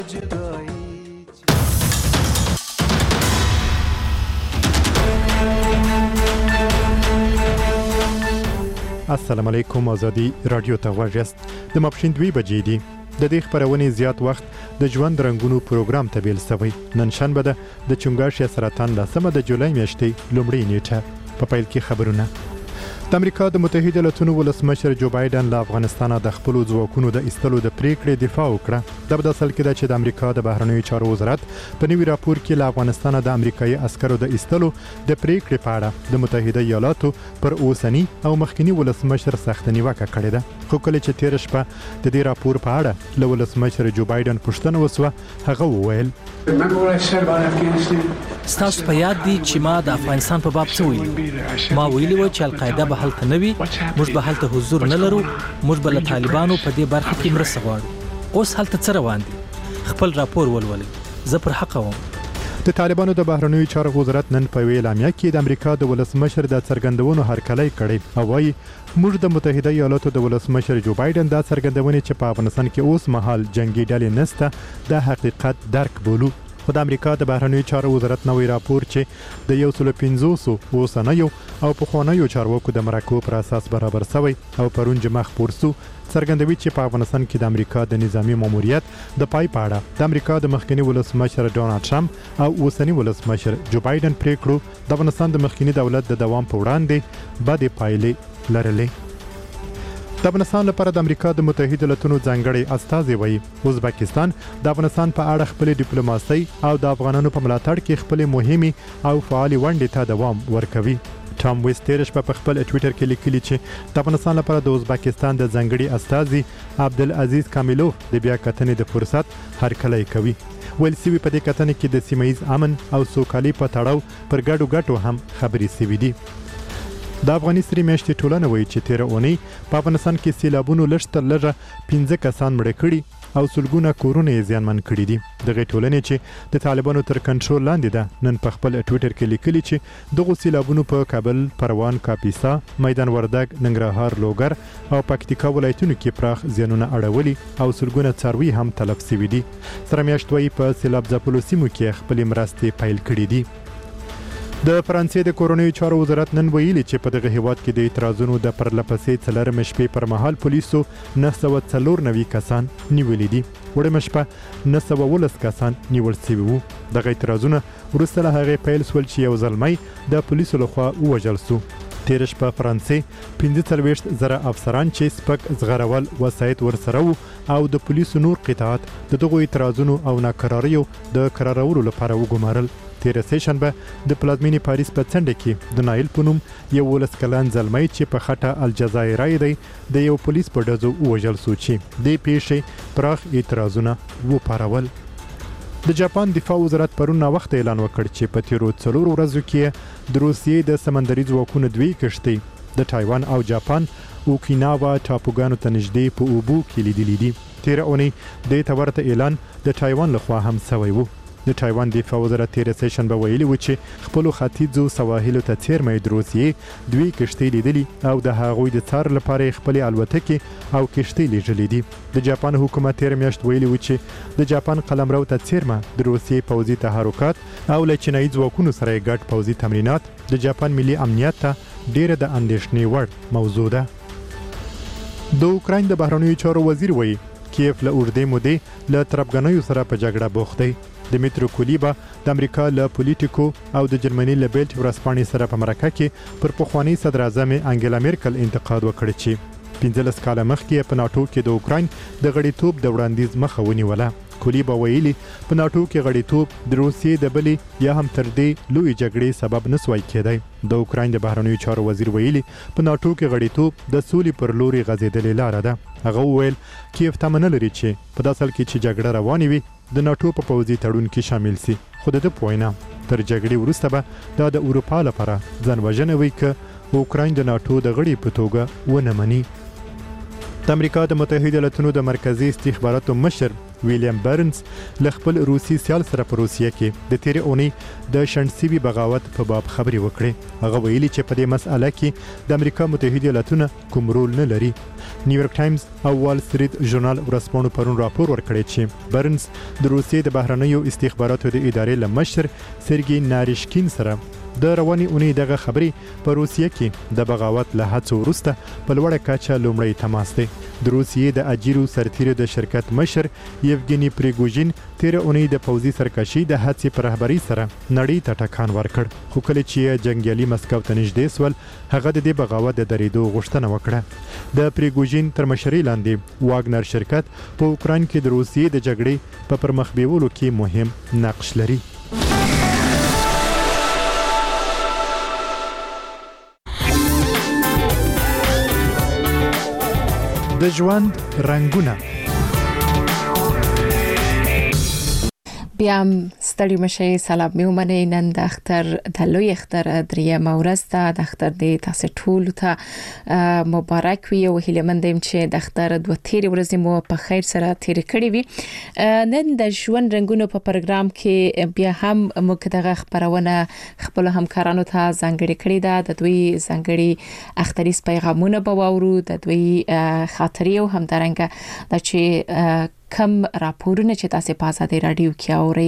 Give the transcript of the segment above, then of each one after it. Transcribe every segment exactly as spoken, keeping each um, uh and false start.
السلام علیکم. ازادي رادیو ته غوږ یاست. د ماپښین دوی بجې دي. د دې خپرونې زیات وخت د ژوند رنګونو پروګرام ته بیل شوی. نن شنبه ده د چنګاښ یا سرطان لسمه د جولای میاشتې لومړۍ نیټه. په پیل کې خبرونه. د امریکا د متحده ایالاتونو ولسمشر جو بایدن له افغانستان د خپل ځواکونو د ایستلو د پریکړې دفاع وکړه. د بداسل کې ده چې د امریکا د بهرنیو چارو وزارت په نوي راپور کې له افغانستان د امریکایي عسکرو د ایستلو د پریکړې په اړه د متحده ایالاتو پر اوسنی او مخکنی ولسمشر سخت نیوکه کړې ده. خو کله چې تیر شپه د دې راپور په اړه له ولسمشر جو بایدن پوښتنه وسوه، هغه وویل ستاسو په یاد دي چې ما د افغانستان په باب څه ویلي. ما ویلي و چې القاعده به هلته نه وي، موږ به هلته حضور نه لرو، موږ به له طالبانو په دې برخه کې مرسته غواړو. اوس هلته څه روان دي؟ خپل راپور ولولئ. زه پر حقه وم. د طالبانو د بهرنیو چارو وزارت نن په اعلامیه کې د امریکا د ولسمشر د څرګندونو هرکلی کړی او وايي موږ د متحده ایالاتو د ولسمشر جو بایدن د څرګندونې چې په افغانستان کې اوس مهال جنگي ډلې نسته د حقیقت درک بولو. خو د امریکا د بهرنیو چارو وزارت نوې راپور چې د یو سل پنځوس اوسنیو او پخوانیو چارواکو د مرکو پر اساس برابر شوی او پرون جمع خپور سو څرګندوي چې په افغانستان کې د امریکا د نظامی ماموریت د پای پاړه د امریکا د مخکنی ولسمشر ډونالد ټرمپ او اوسنی ولسمشر جو بایدن پریکړو د افغانستان د مخکنی دولت د دوام په وړاندې بد پایلې لرلې. د افغانستان لپاره د امریکا د متحده ایالاتونو ځانګړي استازي وایي ازبکستان د افغانستان په اړه خپل ډیپلوماسي او د افغانانو په ملاتړ کې خپل مهمه او فعال ونډې ته دوام ورکوي. ټام ویسټرش په خپل ټوئیټر کې لیکلي چې د افغانستان لپاره د ازبکستان د ځانګړي استازي عبدالعزیز کامیلوف د بیا کتنې د فرصت هرکلی کوي. ویل سوي په دې کتنې کې د سیمه ییز امن او سوکالي په تړاو پر ګډو ګټو هم خبرې سوي دي. د افغاني سری میاشتې ټولنه وایي چې تیر اونۍ په افغانستان کې سیلابونو لږ تر لږه پنځه کسان مړه کړي او سلګونه کورونه یې زیانمن کړي دي. دغه ټولنې چې د طالبانو تر کنټرول لاندې ده نن په خپل ټوئیټر کې لیکلي چې دغه سیلابونو په کابل، پروان، کاپیسا، میدان وردګ، ننګرهار، لوګر او پکتیکا ولایتونو کې پراخ زیانونه اړولي او سلګونه څاروي هم تلف شوي دي. سره میاشت وایي په سیلاب ځپلو سیمو کې خپل مرستې پیل کړي دي. د فرانسې د کورونیو چارو وزارت نن ویلي چې په دغه هیواد کې د اعتراضونو د پرلپسې څلورمې شپې پر مهال پولیسو نه سوه څلور نوي کسان نیولي دي. وړمه شپه نه سوه ولس کسان نیول شوي وو. دغه اعتراضونه وروسته له هغې پیل شول چې یو زلمی د پولیسو لخوا ووژل سو. تیر شپه فرانسې پنځه څلوېښت زره افسران چې سپک زغرول وسایط ورسره وو او د پولیسو نور قطعات د دغو اعتراضونو او ناکراریو د قرارولو لپاره وګمارل. تیر سه شنبه د پلازمینې پاریس په څنډه کې د نایل په نوم یو ولس کلن زلمی چې په خټه الجزایري دی د یو پولیس په ډزو ووژل سو چې دې پیښې پراخ اعتراضونه وپارول. د جاپان دفاع وزارت پرون وخت اعلان وکړ چې په تیرو څلور ورځو کې د روسیې د سمندري ځواکونو دوی کښتۍ د تایوان او جاپان اوکیناوا ټاپوګانو ته نږدې په اوبو کې لیدلې دي. تیر اونۍ دې ته ورته اعلان د تایوان لخوا هم شوی و. د تایوان دفاع وزارت تیر سه شنبه ویلي و چې خپل ختیځو سواحلو ته څیرمه د روسیې دوی کښتۍ لیدلي او د هغوی د څار لپاره خپل الوتکې او کښتۍ لیږلې دي. د جاپان حکومت تیر میاشت ویلي و چې د جاپان قلمرو ته څیرمه د روسیې پوځي تحرکات او له چینایي ځواکونو سره ګډ پوځي تمرینات د جاپان ملي امنیت ته ډیره د اندېښنې وړ موضوع ده. د اوکراین د بهرنیو چارو وزیر وایي کیف له اوږدې مودې له تربګنیو سره په جګړه بوخت دی. دمیترو کولیبا د امریکا له پولیټیکو او د جرمني له بیلټ ورځپاڼې سره په مرکه کې پر پخواني صدر اعظم انګلا میرکل انتقاد وکړ چې پنځلس کاله مخکې په ناټو کې د اوکراین د غړیتوب د وړاندیز مخه ونیوله. کولیبا ویلي په ناټو کې غړیتوب د روسیې د بلې یا هم تر دې لوی جګړې سبب نسوای کېدی. د اوکراین د بهرنیو چارو وزیر ویلي په ناټو کې غړیتوب د سولې پر لوري غځېدلې لاره ده. هغه وویل کیف تمه نه لري چې په داسې حال کې چې جګړه روانه وي د ناټو په پوځي تړون کې شامل سي. خو د ده په وینا تر جګړې وروسته به دا د اروپا لپاره ځان وژنه وي که اوکراین د ناټو د غړي په توګه ونه مني. د امریکا د متحده ایالاتونو د مرکزی استخباراتو مشر ویلیام برنز ل خپل روسي سیال سره په روسیه کې د تیرې اونۍ د شنډسیوي بغاوت په باب خبري وکړي. هغه ویلي چې په دې مسأله کې د امریکا متحده ایالاتونو کوم رول نه لري. نیویارک ټایمز او وال سټریټ ژورنال ورځپاڼو پرون راپور ورکړی چې برنز د روسیې د بهرنیو استخباراتو د ادارې له مشر سرګي ناریشکین سره د رواني اونۍ دغه خبري په روسیه کې د بغاوت له هڅو وروسته په لوړه کچه لومړی تماس دی. د روسیې د اجیرو سرتیرو د شرکت مشر یوګینی پریګوژین تیر اونۍ د پوځي سرکشي د هڅې پر رهبری سره نړۍ ته ټکان ورکړ. خو کله چې جنگیالي مسکو ته نږدې سول هغه د دې بغاوت د درېدو غوښتنه وکړه. د پریګوژین تر مشرۍ لاندې واګنر شرکت په اوکران کې د روسیې د جګړې په پرمخ بیولو کې مهم نقش لري. د ژوند رنگونه بیا ستړي مشي سلام مې ومنئ. نن د اختر د لوی اختر درېیمه ورځ ده. د اختر د تاسو ټول ته مبارک وي او هیله مند یم چې د اختر دوه تیرې ورځې مو په خیر سره تیر کړې وي. نن د ژوند رنگونو په پروګرام کې بیا هم موږ دغه خبرونه خپل همکارانو ته ځانګړي کړې ده. د دوی ځانګړي اختریز پیغامونه به واورو، د دوی خاطرې او همدارنګه د چې کم راپورونه چې تاسو په آزادي رادیو کې اورئ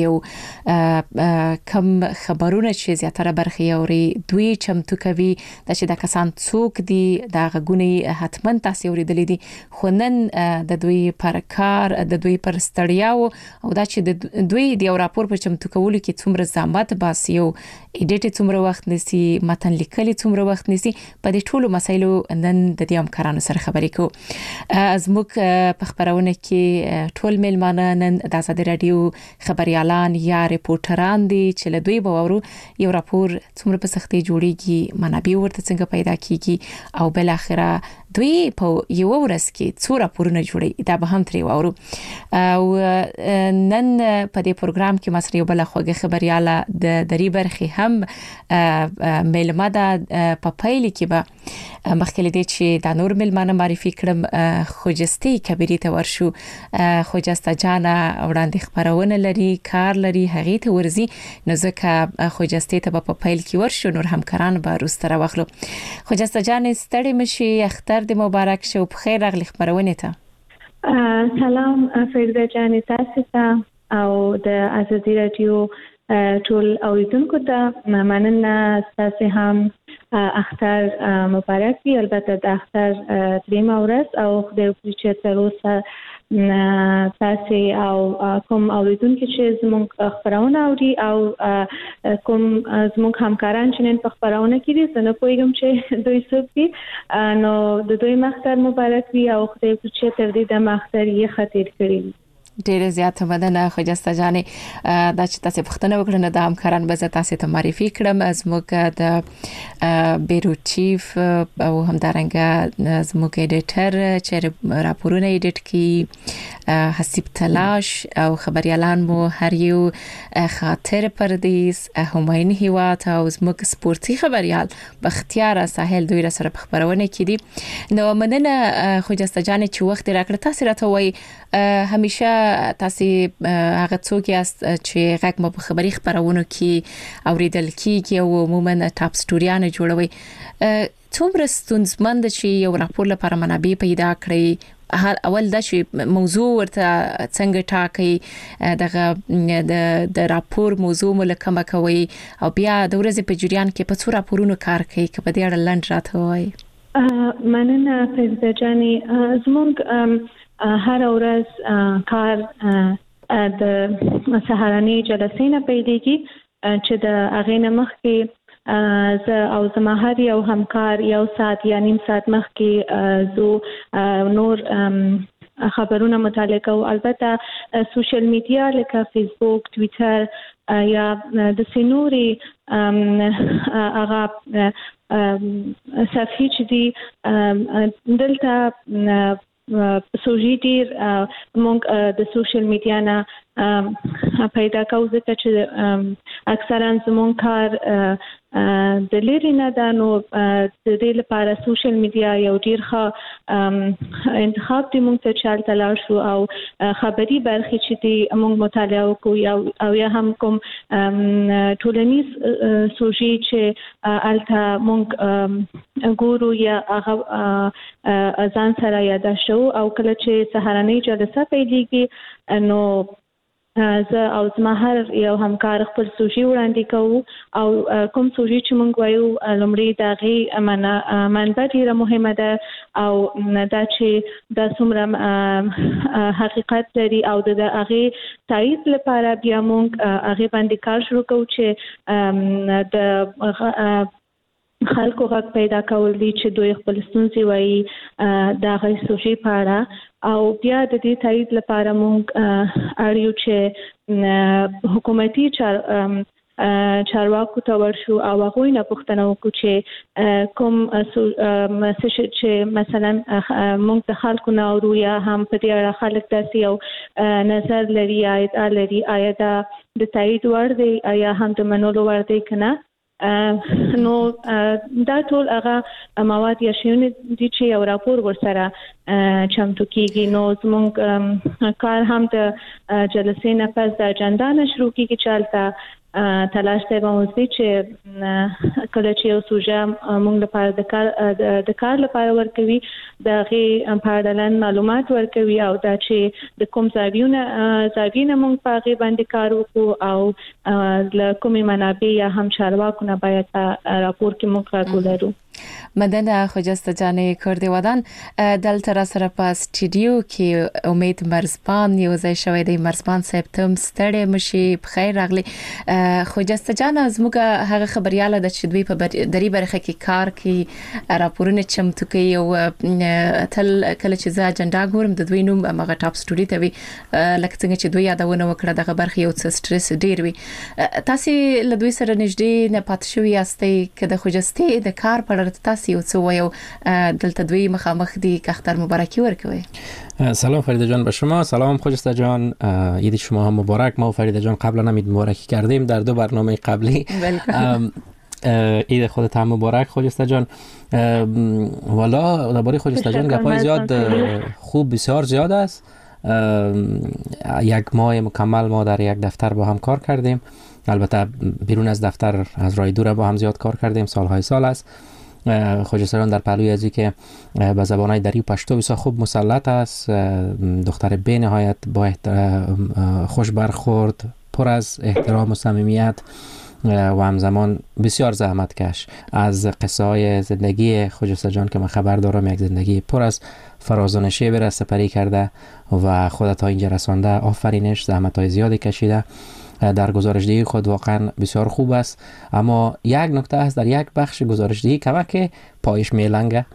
او کم خبرونه چې زیاتره برخه اورئ دوی چمتو کوي د چې د کسان څوک دي د غږونی حتمن تاسو اوریدلې دي. خو نن د دوی پر کار د دوی پر ستړیاو او دا چې د دوی د یو راپور په چمتو کولو کې څومره زحمت باسي او اډیټ څومره وخت نسی، متن لیکل څومره وخت نسی، په دې ټولو مسایلو نن د دې همکارانو سره خبرې کوو. از موږ په خبرونه کې ټول ملمانه نن د آزادي رادیو خبريالان یا ریپورټران دي چې له دوی به ورو یو راپور څومره په سختي جوړيږي، منابع ورته څنګه پیدا کیږي او بل اخره دوی په یو ورځ کې څو راپورونه جوړي دا به هم ترې ورو. او نن په دې پروګرام کې مسر یو بل خوږه خبرياله د دری برخي هم ملمه ده. په پایله کې به مخکې دې چې د نور ملمانه معرفي کړم خوجستي کبيري ته ورشو. خوجسته جانا وړاندې خبرونه لري، کار لري، هغه ته ورزي نو ځکه خوجستي ته په پایل کې ورشو. نور همکاران به روستره واخلو. خوجسته جان ستړي مشي، اختر د مبارک شو، په خیر راغلی خبرونه ته. سلام فريده جان، تاسو ته او د آزادي رادیو ټول اوریدونکو ته مننه. تاسو هم اختر مبارک وي. البته د اختر دریمه ورځ او خدای دې چې تر اوسه تاسو او کوم اوریدونکو چې زموږ خبرونه اوري او کوم زموږ همکاران چې نن په خبرونه کې دي زه نه پوهیږم چې دوی څوک دي، نو د دوی مختر مبارک وي او خدای دې چې تر دې د مختر یې خاطر کړی. ډیره زیاته مننه خوجسته جانې دا چې تاسو پښتنه وکړنه د همکاران به تاسو ته معرفي کړم. از موږ د بیرو چیف او همدارنګه زموږ ایډیټر چې راپورونه ایډیټ کی حسیب تلاش او خبريالان مو هر یو خاطر پردیس هماین هیوات او زموږ سپورتي خبريال بختیار ساحل دوی را سره خبرونه کړي. نو مننه خوجسته جانې چې وخت راکړه. تاسو راته وای همیشه تاسو هغه څوک یاست چې غږ مو په خبري خبرونو کې اوریدل کیږي او عموما ټاپ سټوریانه جوړوي. څومره ستونزمند چې یو راپور لپاره منابع پیدا کړئ؟ اول دا چې موضوع ورته څنګه ټاکي، دغه د د راپور موضوع ملکمه کوي او بیا د ورځې په جریان کې په څو راپورونو کار کوي که په دې اړه لنډ راته وایي. مننه فريده جانې. زموږ هر ورځ کار د سهارنۍ جلسې نه پیلېږي چې د هغې نه مخکې زه او زما هر یو همکار یو ساعت یا نیم ساعت مخکې زه نور خبرونه مطالعه کوو. البته سوشل میډیا لکه فیسبوک، ټویټر یا د سينوري هغه صفحې چې دي دلته سوژي ډیر موږ د سوشل میډیا نه پیدا کوو ځکه چې اکثرا زمون کار د لري نه ده، نو د دې لپاره سوشل میډیا یو ډیر ښه انتخاب دی مونږ ته چې هلته لاړ شو او خبري برخې چې دي مونږ مطالعه وکړو او یا هم کوم ټولنیز سوژې چې هلته مونږ ګورو یا هغه ځان سره یاداشو او کله چې سهارنۍ جلسه پیلېږي نو زه او زما هر یو همکار خپل سوژې وړاندې کوو او کوم سوژې چې موږ وایو لومړی د هغې منبع ډېره مهمه ده او دا چې دا څومره حقیقت لري او د هغې تایید لپاره بیا موږ هغې باندې کار شروع کوو چې د خلکو غږ پیدا کول دي چې دوی خپل ستونزې وایي د هغې سوژې په اړه او بیا د دې تایید لپاره موږ اړ یو چې حکومتي چار چارواکو ته ورشو او هغوی نه پوښتنه وکړو چې کوم څه چې مثلا موږ د خلکو نه اورو یا هم په دې اړه خلک داسې یو نظر لري یا ادعا لري آیا دا د تایید وړ دی یا هم د منلو وړ دی که نه. نو دا ټول هغه مواد یا شیونه دي چې یو راپور ورسره چمتو کیږي. نو زموږ کار هم د جلسې نه پس د اجنډا نه شروع کیږي چې هلته تلاش دی به موږ چې کله چې یو سوژه موږ لپاره د کار د کار لپاره ورکوي د هغې په اړه لنډ معلومات ورکوي او دا چې د کوم زاویونه زاویې نه موږ په هغې باندې کار وکړو او له کومې منابع یا هم چارواکو نه باید په راپور کې موږ غږ ولرو. مدنه خجسته جان کردوادان دلته را سره په استودیو کې امید مرزبان یو ځای شوی دی. مرزبان صاحب تم ستړی مشي په خیر راغلی. خجسته جان زموږ هغه خبرياله د چې دوی په دری برخه کې کار کوي راپورونه چمتو کوي او تل کله چې زه اجنډا ګورم د دوی نوم هغه ټاپ سټوري ته وي لکه څنګه چې دوی یادونه وکړه دغه برخه یو څه سټرس ډیر وي. تاسو له دوی سره نږدې نه پات شوی یاستئ که د خجسته د کار په تاسو یو څه وایو دلته دوی مخامخ دي که اختر مبارکی ورکوي. سلام فریده جان به شما. سلام خجسته جان، عید شما هم مبارک. ما و فریده جان قبلا هم عید مبارکی کردیم در دو برنامه قبلی. عید خودت هم مبارک خجسته جان. والا درباره خجسته جان گپای زیاد خوب بسیار زیاد است. یک ماه مکمل ما در یک دفتر با هم کار کردیم، البته بیرون از دفتر از راه دور با هم زیاد کار کردیم، سالهای سال است. خجسته جان در پهلوی از که به زبانهای دری و پشتو بسیار خوب مسلط است، دختر به نهایت با خوش برخورد، پر از احترام و صمیمیت و همزمان بسیار زحمت کش. از قصه های زندگی خجسته جان که من خبر دارم یک زندگی پر از فراز و نشیب را سپری کرده و خودت تا اینجا رسانده. آفرینش، زحمت های زیادی کشیده. در گزارشدهی خود واقعا بسیار خوب است، اما یک نکته است در یک بخش گزارشدهی کمک پایش میلنگه.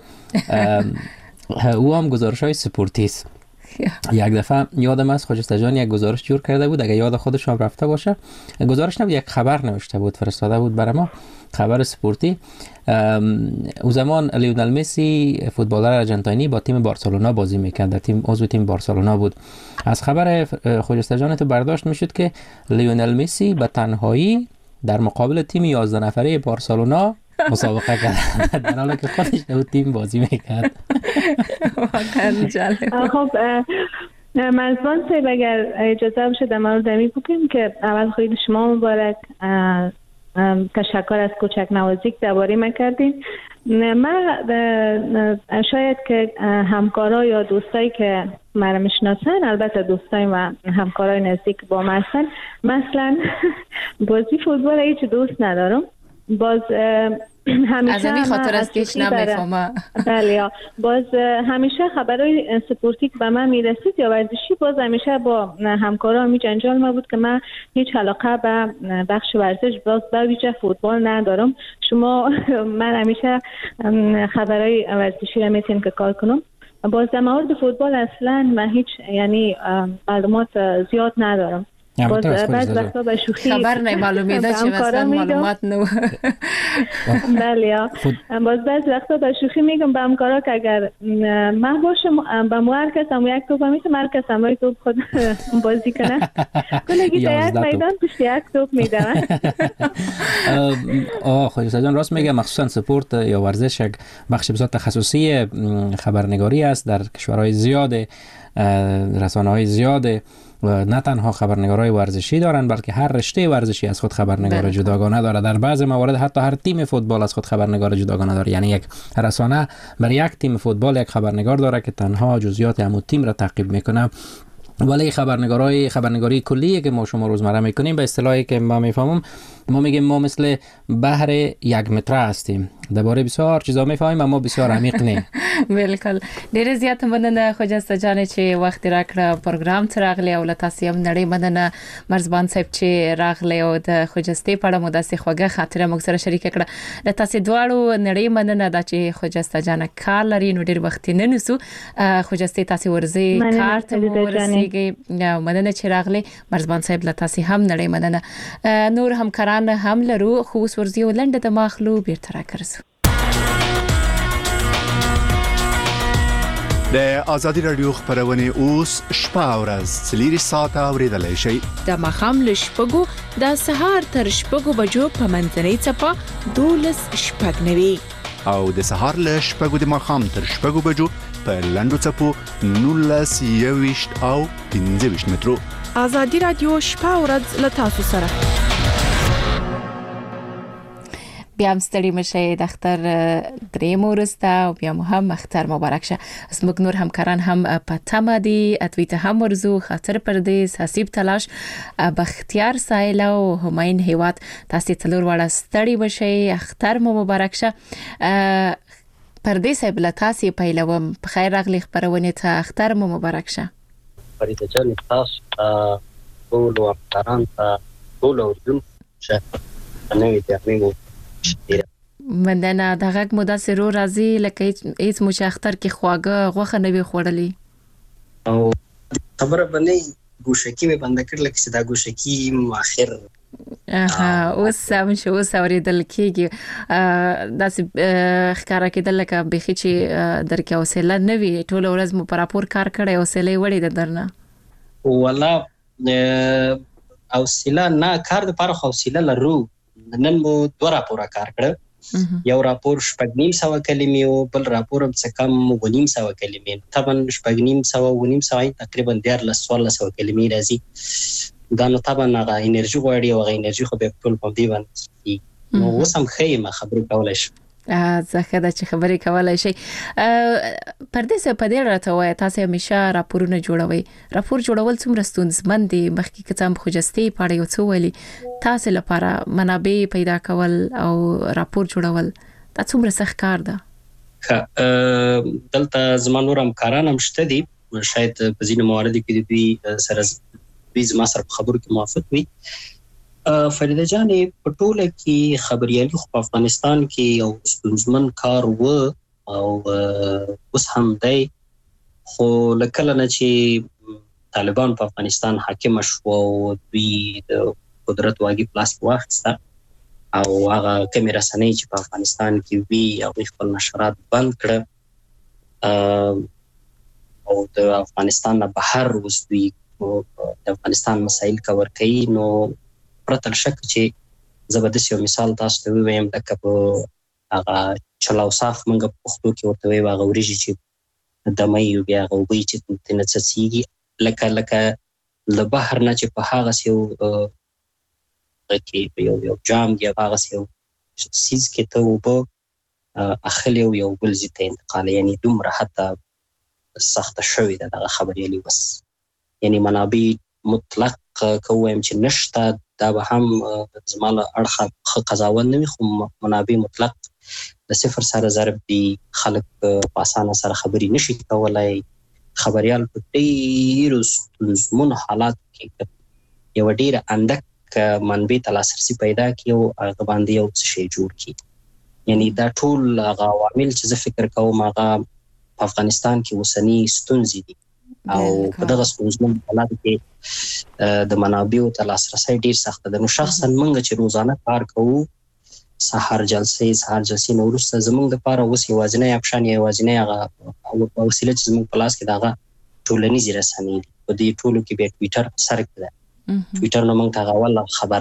او هم گزارش های سپورتی است. یک دفعه یادم است خجسته جان یک گزارش جور کرده بود، اگه یاد خودش هم رفته باشه، گزارش نبود، یک خبر نوشته بود فرستاده بود برای ما، خبر سپورتی. او زمان لیونل مسی فوتبالر ارژانتینی با تیم بارسلونا بازی میکرد، در تیم عضو تیم بارسلونا بود. از خبر خجسته جان تو برداشت میشد که لیونل مسی به تنهایی در مقابل تیم یازده نفره بارسلونا مسابقه کرد در حالی که خودش در تیم بازی میکرد. واقعا جالب. خب مرزبان صاحب اگر اجازه بشه در مورد دمی بگیم که اول خیلی شما مبارک، تشکر از کوچک نوازی که درباره من کردین. من شاید که همکارا یا دوستایی که مرا میشناسن، البته دوستای و همکارای نزدیک با من هستن، مثلا بازی فوتبال هیچ دوست ندارم. باز همیشه از این خاطر است که هیچ نمیفهمم. بله، باز همیشه خبرای سپورتی که به من میرسید یا ورزشی باز همیشه با همکارام می جنجال ما بود که من هیچ علاقه به بخش ورزش باز به ویژه فوتبال ندارم. شما من همیشه خبرای ورزشی را میتونم که کار کنم. باز در مورد فوتبال اصلا من هیچ یعنی معلومات زیاد ندارم. باز بعض وقتا به شوخی خبر نه معلومیده چه مثلا معلومات نو بله باز بعض وقتا به شوخی میگم به همکارا که اگر من باشم به مو هر کسم یک توپ میتونم هر کسم روی توپ خود بازی کنه کلگی تا یک میدان پشت یک توپ میدم. آه خواهی جان راست میگه، مخصوصا سپورت یا ورزش یک بخش بسیار تخصصی خبرنگاری است در کشورهای زیاد، رسانه‌های زیاد نه تنها خبرنگارای ورزشی دارن بلکه هر رشته ورزشی از خود خبرنگار جداگانه داره. در بعضی موارد حتی هر تیم فوتبال از خود خبرنگار جداگانه داره، یعنی یک رسانه برای یک تیم فوتبال یک خبرنگار داره که تنها جزئیات همون تیم را تعقیب میکنه. ولی خبرنگارای خبرنگاری کلیه که ما شما روزمره میکنیم به اصطلاحی که ما میفهمم، ما میگیم ما مثل بحر یک متره هستیم، درباره بسیار چیزا میفهمیم اما بسیار عمیق نه. بالکل. ډیر زیات مننه خوجسته جان چې وخت راکړه پروګرام ته راغلی او تاسو هم نړۍ مننه مرزبان صاحب چې راغلی او د خوجستې په اړه مو داسې خوږه خاطره موږ سره شریک کړه. د تاسو دواړو نړۍ مننه دا چې خوجسته جان کار لري نو ډیر وخت نه نسو خوجستې تاسو ورزي کار ته ورسیږي. مننه چې راغلی مرزبان صاحب له تاسو هم نړۍ مننه. نور همکاران هم لرو خو اوس ورزي ولنډه د ماخلو بیرته راکرسو. د آزادی رادیو خبرونه اوس شپه ورځ سلیری ساعته اوریدلای شي. د مخام لشپګو د سهار تر شپګو بجو په منځنۍ چپا دولس شپګ نوي او د سهار لشپګو د مخام تر شپګو بجو په لندو چپو نولس یويشت او پنځه ویشت مترو. آزادی رادیو شپه ورځ له تاسو سره. بیا هم ستړي مشه د اختر درې مورسته او بیا مو هم اختر مبارک شه. زموږ نور همکاران هم په تمه دي، اتوی ته هم ورزو، خاطر پردیس، حسیب تلاش، بختیار سایل او هماین هیواد. تاسو څلور واړه ستړي مشه، اختر مو مبارک شه. پردیس بل تاسو پیلوم په خیر راغلی خبرونه ته اختر مو مبارک شه. فریده جان تاسو ټول همکاران ته ټول اردن شه نوې ته مننه. د غږ مو داسې رو راځي لکه هیڅ مو چې اختر کې خواږه غوښه نه وي خوړلې او خبره باندې ګوشکی مې بند کړل چې دا ګوشکی مؤخر اها اوس هم شو اوس اوریدل کېږي داسې ښکارا کېدل لکه بخي چې درکې حوصله نه وي ټول ورځ مو پر راپور کار کړی حوصله وړي د درنه والله حوصله نه کار د پر حوصله لرو. نن مو دوه راپور کار کړ، یو راپور شپږ نیم سو کلمې او بل راپور هم څه کم و نیم سو کلمې. طبعا شپږ نیم سو و نیم سو تقریبا ډیر لس سو کلمې راځي. دا نو طبعا هغه انرژي غواړي او هغه انرژي خو به ټول په دې باندې نو اوس هم خیمه خبرو کولای شي. زه دا چې خبرې کولای شي. پردیس په دې راته وای تاسو همیشه راپورونه جوړوي. راپور جوړول څومره ستونزمن دي؟ مخکې کتاب خوجستې پاړې او څو ویلي تاسو لپاره منابع پیدا کول او راپور جوړول دا څومره سخت کار ده؟ دلته زما نور همکاران هم شته دي، شاید په ځینو مواردو کې دوی سره دوی زما سره په خبرو کې موافق وي. فریده جان په ټوله کې خبريالي خو په افغانستان کې یو ستونزمن کار و او اوس هم دی، خو لکه نه چې طالبان په افغانستان حاکم شو او دوی د قدرت واګي پلاس واخیسته او هغه کمی رسنۍ چې په افغانستان کې وی او خپل نشرات بند کړ او د افغانستان نه بهر اوس دوی د افغانستان مسایل کور کوي. نو پرته شک چې زبردست یو مثال تاسو ته ویم لکه په هغه چلاو صاف منګه پښتو کې ورته وی هغه وريجي چې د مې بیا هغه وی چې تنڅسيږي لکه لکه له بهر نه چې په هغه سیو کې یو یو جام دی هغه سیو سیز کې ته وبو اخلي یو بل ځای انتقال، یعنی دومره حتی سخت شوی ده دغه خبرې بس یعنی منابع مطلق کوم چې نشته دا به هم زماله اړخه قضاوت نه وي، خو منابع مطلق د صفر سره ضرب دي، خلک په اسانه سره خبري نشي کولای. خبريال په ډیرو ستونزمن حالات کې یو ډیره اندک منبع ته لاسرسي پیدا کړي او هغه باندې یو څه شی جوړ کړي. یعنی دا ټول هغه عوامل چې زه فکر کوم هغه په افغانستان کې وسنی ستونزې دي او په دغه ستونزمن حالات کې د منابعو ته لاسرسي ډیر سخت ده. نو شخصا موږ چې روزانه کار کوو سحر جلسې سحر جلسې نو ورسته زموږ د پاره اوس یوازینی اپشن یوازینی هغه وسیله چې زموږ په لاس کې دغه ټولنیز رسنۍ دي. په دې ټولو کې به ټوئیټر په سر کې ده. ټوئیټر نو موږ ته اول خبر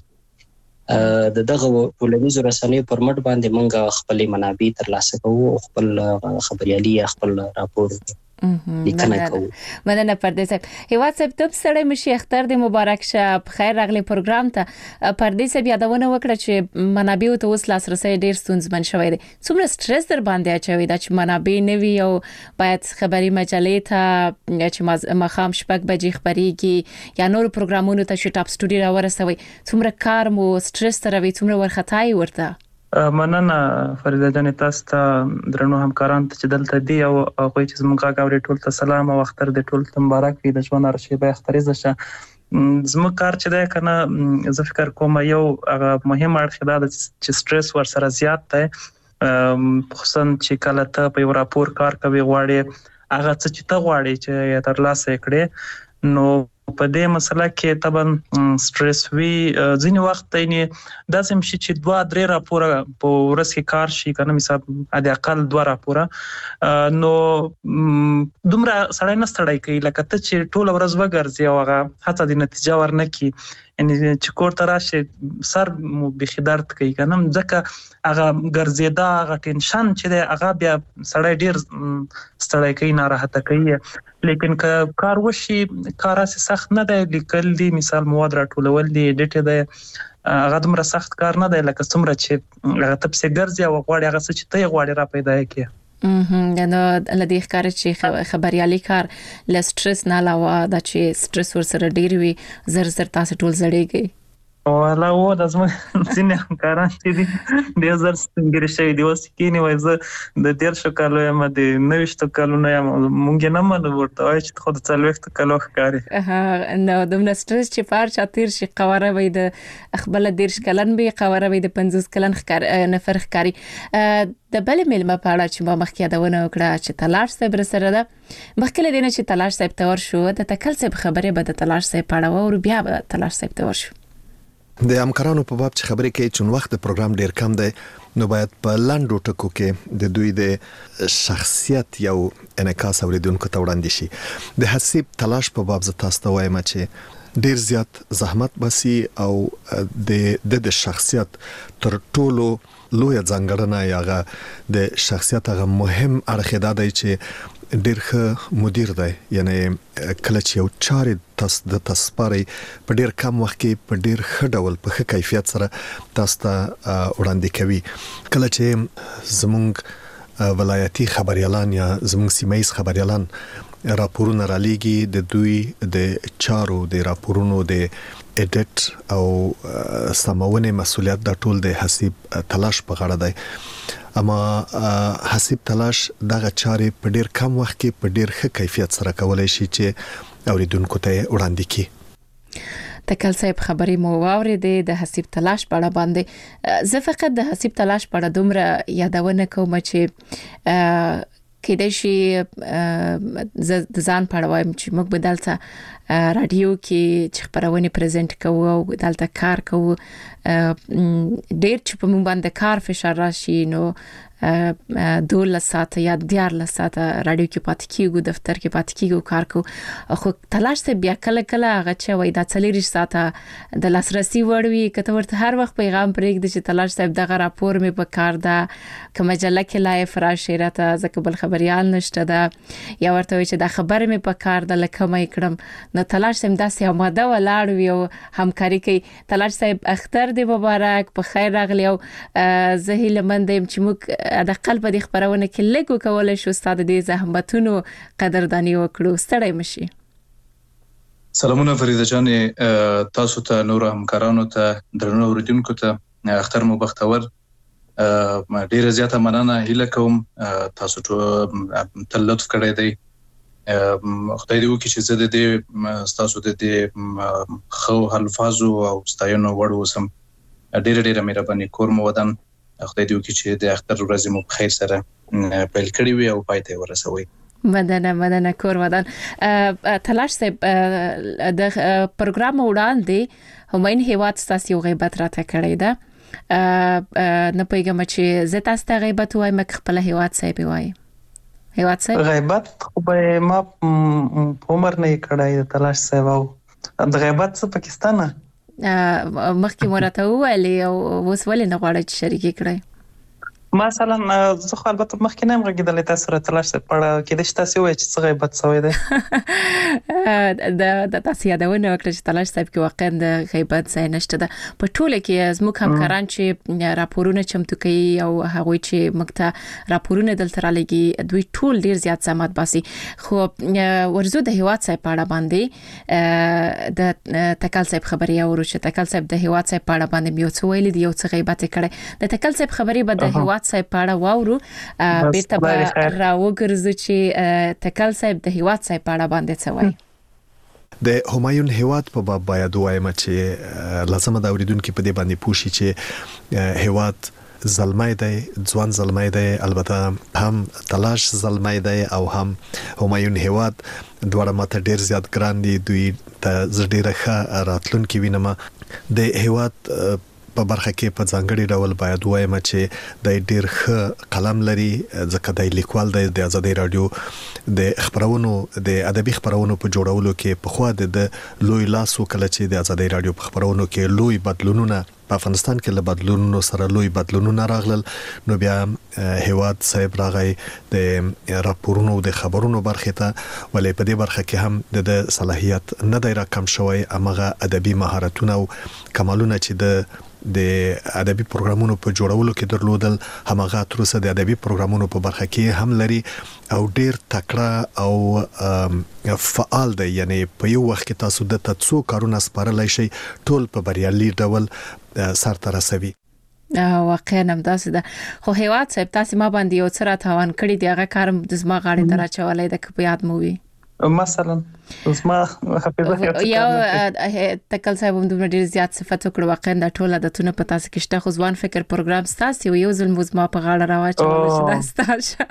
راکړي. د دغه ټولنیز رسنۍ پر مټ باندې موږ خپل منابع ترلاسه کوو، خپل خبريالي خپل راپور لیکنه کوو. مننه پردیس صاحب. هیواد صاحب ته سره مشي اختر د مبارک شه په خیر راغلی پروګرام ته. پردیس صاحب یادونه وکړه چې منابع ته اوس لاسرسي ډیر ستونزمن شوی دی. څومره سټرس در باندې اچوي دا چې منابع نه وي او باید خبري مجلې ته چې مخام شپږ بجې خبريږي یا نور پروګرامونو ته چې ټاپ سټوډیو راورسوي، څومره کار مو سټرس تر وي، څومره ورختای ورته؟ مننه فریده جان، تاسو ته درنو همکاران ته چې دلته دی او هغه چې زموږ غاوري ټول ته سلام او اختر د ټول ته مبارک وي. د ژوند ارشیبه اختریزه شه زموږ کار چې ده کنه زه فکر کوم یو هغه مهم اړخ دا چې سټرس ور سره زیات دی، خصوصا چې کله ته په یو راپور کار کوي غواړي هغه څه چې ته غواړي چې ترلاسه کړې، نو په دې مسله کې طبعا سټرس وی ځینې وخت یې داسې مشي چې دوه درې راپور په ورځ کې کار شي کنه، مثال د اقل دوه راپور، نو دومره سړی نه ستړی کوي لکه ته چې ټول ورځ وګرځي او هغه هڅه د نتیجه ورنکي، یعنی چې کور ته راشي سر مو بخي درد کوي کنه، ځکه هغه ګرځیدا هغه ټینشن چې دی هغه بیا سړی ډیر ستړی کوي، ناراحته کوي. لیکن که کار وشي کار اساس سخت نه دی، لیکل دي مثال مواد راټولول دي، ایډیټ دی، هغه دومره سخت کار نه دی لکه څومره چې هغه تپسې ګرځي او غواړي هغه څه چې ته غواړي را پیدا کړي. اها نو لدی ښکار چې خبريالي کار ل سټرس نه علاوه د چې سټرس ور سره ډیر وي زر زر تاسو ټول زړیږي. ولا و د زموږ ځینې همکاران چې دي ډېر زر ستنګري شوي دي، اوس کېنی وایي زه د دېرشو کالو یم د نویشتو کلونو یم، مونږ یې نه منو ورته وایي چې خو د څلوېښتو کالو ښکاري. نو دومره سټرس چې په هر چا تېر شي قواره وي د خپله دېرش کلن وي، قواره وي د پنځوس کلن نفر ښکاري. د بلې مېلمه په اړه چې ما مخکې یادونه وکړه چې تلاش صاحب رسره ده، مخکې له دې نه چې تلاش صاحب ته ورشو د تکل صاحب خبرې به د تلاش صاحب په اړه واورو، بیا به تلاش صاحب ته ورشو. د همکارانو په باب چې خبرې کوي چې وخت د پروګرام ډیر کم دی، نو باید په لاندو ټکو کې د دوی د شخصیت یو انعکاس اوریدونکو ته وړاندې شي. د حسیب تلاش په باب زه تاسو ته وایم چې ډیر زیات زحمت باسي او د د شخصیت تر ټولو لوی ځانګړنه یاغه د شخصیت هغه مهم اړخ دی چې ډیر ښه مدیر دی، یعنی کله چې یو چارې تاسو د تاسپاري په ډیر کم وخت کې په ډیر ښه ډول په ښه کیفیت سره تاسو ته وړاندې کوي. کله چې زموږ ولایتي خبريالان یا زموږ سیمایي خبريالان راپورونه را لېږي، د دوی د چارو د راپورونو د ایډیټ او سماونه مسولیت د ټول د حسیب تلاش په غاړه دی. اما حسیب تلاش دغه چارې په ډیر کم وخت کې په ډیر ښه کیفیت سره کولای شي چې اوریدونکو ته وړاندې کړي. تکل صاحب خبرې مو واورېدې د حسیب تلاش په اړه باندې. زه فقط د حسیب تلاش په اړه دومره یادونه کوم چې کېدای شي د ځان په اړه وایم چې موږ به دلته رادیو کې چې خبرونه پریزنټ کوو او دلته کار کوو، ډېر چې په موږ باندې کار فشار راشي نو دولس ساعت یا دیارلس ساعت رادیو کې پاتې کیږو، دفتر کې پاتې کیږو، کار کوو. خو تلاش ته بیا کله کله هغه چې وای دا څلېرویشت ساعت د لاسرسي وړ وي، کته ورته هر وخت پیغام پرېږدي چې تلاش صاحب دغه راپور مې په کار ده، که مجله کې لایف راشي راته ځکه بل خبريال نشته ده، یا ورته وای چې دا خبر مې په کار ده لکه مې کړم، نو تلاش صاحب داسې آماده ولاړ وي او همکاري کوي. تلاش صاحب اختر دې مبارک، په خیر راغلی او زه هیله مند یم چې موږ د قلب د خبرونه کې لګو کولای شو استاد دې زحمتونو قدردانی وکړو. ستړی مشي. سلامونه فریده جان، تاسو ته نور همکارانو ته درنو اوریدونکو ته اختر مو بختور. ډیره زیاته مننه هیله کوم تاسو ته تل لطف کړی دی. خدای دې وکړي چې زه د دې تاسو د دې خو الفاظو او ستاینو وړ اوسم. ډیره ډیره مهرباني کور مو ودان. خدای دې وکړي چې د اختر ورځې مو په خیر سره پیل کړی وي او پای ته ورسوي. مننه مننه کور ودان تلاش صاحب د پروګرام وړاندې هماین هیواد ستاسو غیبت راته کړی ده نه پیګم چې زه تاسو ته غیبت وایم خپل هیواد صاحب وایم هیواد صاحب غیبت خو به ما عمر نه کړای تلاش صاحب او د غیبت څخه پاکستان مخکې مرته ویلې او اوس ولې نه غواړي چې شریک کړئ مثلا زه خو البته مخکې نه مغږیدلې تاسو سره تلاش پړه کې د تاسو وایي چې څه غیبت سوی دی د د تاسو یادونه وکړه چې تلاش صاحب کې واقعا د غیبت ځای نشته ده په ټوله کې زموږ همکاران چې راپورونه چمتو کوي او هغه چې مکته راپورونه دلته را لګي دوی ټول ډیر زیات زحمت باسي خو ورزو د هیواد صاحب پاړه باندې د تکل صاحب خبري او چې تکل صاحب د هیواد صاحب پاړه باندې یو څه ویل دی یو څه غیبت کړي د تکل صاحب خبري به د هیواد صاحب پاړه واورو بیرته به راوګرځو چې تکل صاحب د هیواد صاحب پاړه باندې څه وایي د همایون هیواد په باب باید وایم چې لازمه دا اوریدونکو په دې باندې پوښي چې هیواد زلمای دی ځوان زلمای دی البته هم تلاش زلمای دی او هم همایون هیواد دوړه ماته ډیر زیات ګران دي دوی ته زړه ښه راتلونکي وینم د هیواد په برخه کې په ځانګړي ډول باید وایم چې د ډیر ښه قلم لري ځکه د لیکوال د آزادۍ رادیو د خبرونو د ادبي خبرونو په جوړولو کې په خوا د لوی لاس وکړه چې د آزادۍ رادیو په خبرونو کې لوی بدلونونه په افغانستان کې له بدلونونو سره لوی بدلونونه راغلل نو بیا هیواد صاحب راغی د راپورونو د خبرونو برخه ته ولې په دې برخه کې هم د صلاحیت نه دی راکم شوی امغه ادبي مهارتونه او کمالونه چې د د ادبي پروګرامونو په جوړولو کې درلودل همغه تر اوسه د ادبي پروګرامونو په برخه کې هم لري او ډیر تکړه او فعال دی یعنی په یو وخت کې تاسو د تاسو کارونه سپارلای شي ټول په بریالي ډول سرته رسوي واقعا هم داسې ده خو هیواد صاحب تاسو ما باندې یو څه راټاون کړی دی هغه کارم د زما غاړې ته راچولای د په یاد مو وي مثلا زما حافظه یو تکل صاحب هم د ډیر زیات صفات وکړ واقعا د ټوله د تونه په تاسو کې شته خو ځوان فکر پروګرام ستاسو یو ځل مزما په غاړه راوچول چې تاسو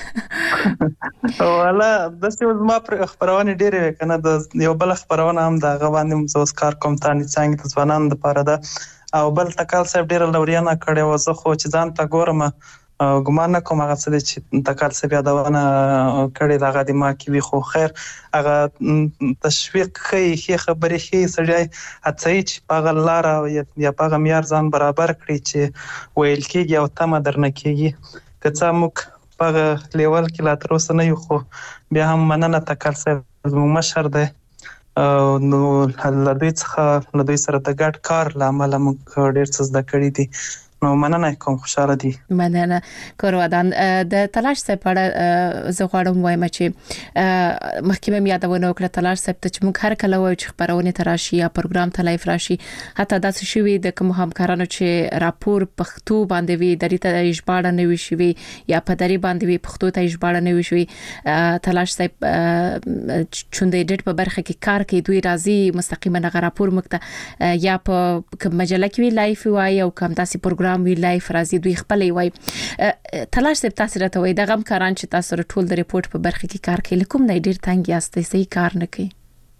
والا د څه مزما پر خبرونه ډیره کنه د یو بل خبرونه هم د غوانم زوس کار کوم تانی څنګه د ځوانان لپاره ده او بل تکل صاحب ډیره لوريانه کړي و زه خو چې ځان ته ګورم ګمان نه کوم هغه څه چې تکل صاحب یادونه کړي دا غدي ما کې وي خو خیر هغه تشویق کوي خبرې هي سړی هڅه چې په لار یا په معیار ځان برابر کړي چې ویل کېږي او تمه درنه کېږي که څه موږ په لیول کې لا تر اوسه نه یو خو بیا هم مننه تکل صاحب مشر دی نو لدوی څخه لدوی سره د ګډ کار لامل موږ ډیر څه زده کړی دي نو مننه کوم خوشاله دي مننه کورودان د تلاش صاحب په زه غواړم وایم چې محکمه یادونه وکړه تلاش صاحب ته چې موږ هر کله وایو چې خبرونه تراشي یا پروګرام ته لایف راشي حتی دا څه شوی د کوم همکارانو چې راپور پښتو باندې وی د ریته اجبار نه وی شوی یا په دری باندې وی پښتو ته اجبار نه وی شوی تلاش صاحب چوندې ډېر په برخه کې کار کوي دوی راځي مستقیما غ راپور مکته یا په مجله کې لایف وای او کوم تاسو پروګرام وی لایف راځي دوی خپل وای تلاش صاحب تاسو راته وای د غم کاران چې تاسو ټول د ریپورت په برخه کې کار کوي کوم نه ډیر تنګ یاستئ صحیح کار نه کوي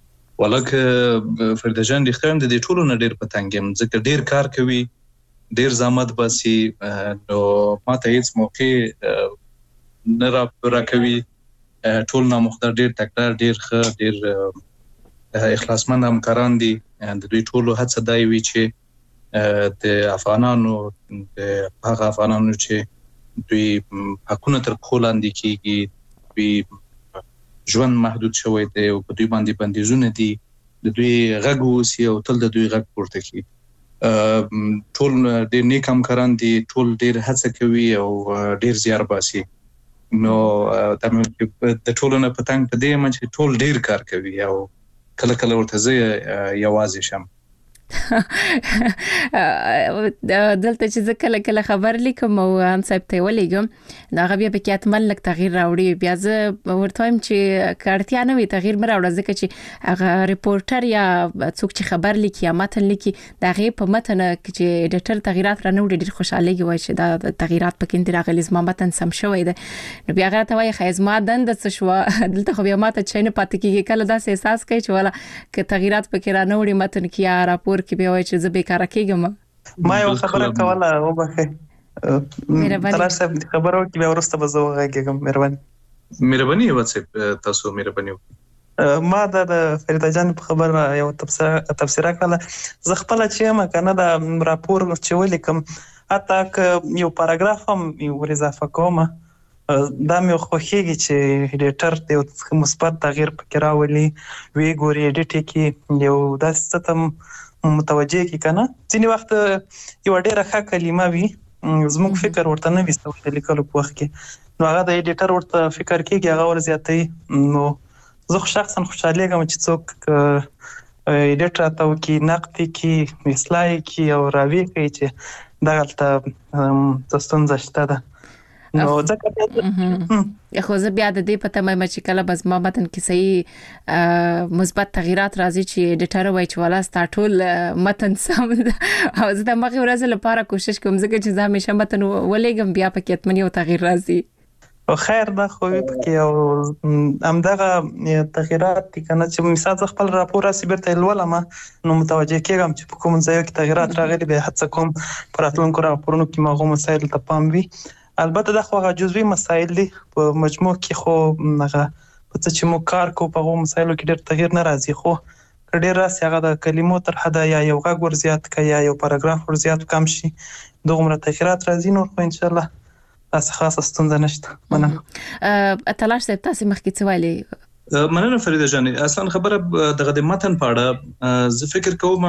ولکه فرید جان د اختیار د ټولو نه ډیر په تنګ يم ځکه ډیر کار کوي ډیر زحمت باسي نو ماته هیڅ موقع نه را کوي ټول نه مختار ډیر تکرار ډیر ښه ډیر اخلاصمند همکاران دي د دوی ټولو هڅه دی وی چې د افغانانو د هغه افغانانو چې دوی حقونه تر خلاندې کیږي دوی ژوند محدود شوی دی او په دوی باندې بندیزونه دي د دوی غږ وسی او تل د دوی غږ پورته کوي ټول د نیک همکاران دي ټول ډیر هڅه کوي او ډیر زیار باسي نو د ټولو نه پتنګ په دې چې ټول ډیر کار کوي او کله کله ورته زه یوازې شم دلته چې زه کله کله خبر لیکم او ان صاحب ته ولېګم دا غبي به کې اتمن لک تغییر راوړي بیا زه ورته وایم چې کارتیا نه وي تغییر مې راوړل ځکه چې هغه ریپورټر یا څوک چې خبر لیکي یا متن لیکي دا غي په متن کې چې ایډیټر تغیرات را نه وړي ډېر خوشاله وي چې دا تغیرات پکې د راغلي زما متن سم شوی دی نو بیا هغه ته وایي خیزما دند څه شو دلته خو بیا ماته چې نه پاتې کیږي کله دا احساس کوي چې ولا ک تغیرات پکې را نه وړي متن کې یا راپور کې به وایي چې زه به کار کېږم ما یو خبره کوله او بخې تلاش صاحب خبرو کې به ورسته به زه وغږیږم مهرباني مهرباني واتساپ تاسو مهرباني ما د فریده جان په خبر یو تفسیر تفسیر کړل زه خپل چې ما کنه دا راپور چې ولیکم حتی یو پاراګراف هم یو اضافه کوم دا مې خوښیږي چې ایډیټر د مثبت تغییر پکې راولي وی ګوري ایډیټ کې یو داسې ستم متوجه کی کنه ځینې وخت یو ډېره ښه کلمه وي زموږ فکر ورته نه وستو چې لیکلو په وخت کې نو هغه د ایډیټر ورته فکر کوي هغه ور زیاتې نو زه شخصا خوشاله یم چې څوک ایډیټر تاو کې نقد کې اصلاح کې او راوي کوي چې دغلته تاسو شته ده نو ځکه خو زه بیا د دې پته مې چې کله بس ما متن کې صحیح مثبت تغیرات راځي چې ایډیټر وایي چې ولا سٹارټول متن سم او زه د مخې ورځ لپاره کوشش کوم ځکه چې زه همیشه متن ولېګم بیا پکې اتمنې او تغییر راځي او خیر دا خو پکې او همدغه تغیرات کنه چې مثال خپل راپور راسي برته ولما نو متوجه کېږم چې کوم ځای کې تغیرات راغلي به هڅه کوم پراتلونکو راپورونو کې ماغو مسایل ته پام وي البته دا خو هغه جزوي مسایل دي په مجموع کې خو هغه په څه چې مو کار کو په هغه مسایلو کې ډېر تغییر نه راځي خو ډېر راسي هغه د کلمو تر حد یا یو غږ ور زیات کړي یا یو پاراګراف ور زیات کم شي دغه تغیرات راځي نو خو ان شاء الله تاسو خاصه ستونزه نشته مننه تلاش صاحب تاسو مخکې څه وایي مننه فریده جان اصلا خبره دغه د متن پاړه زه فکر کوم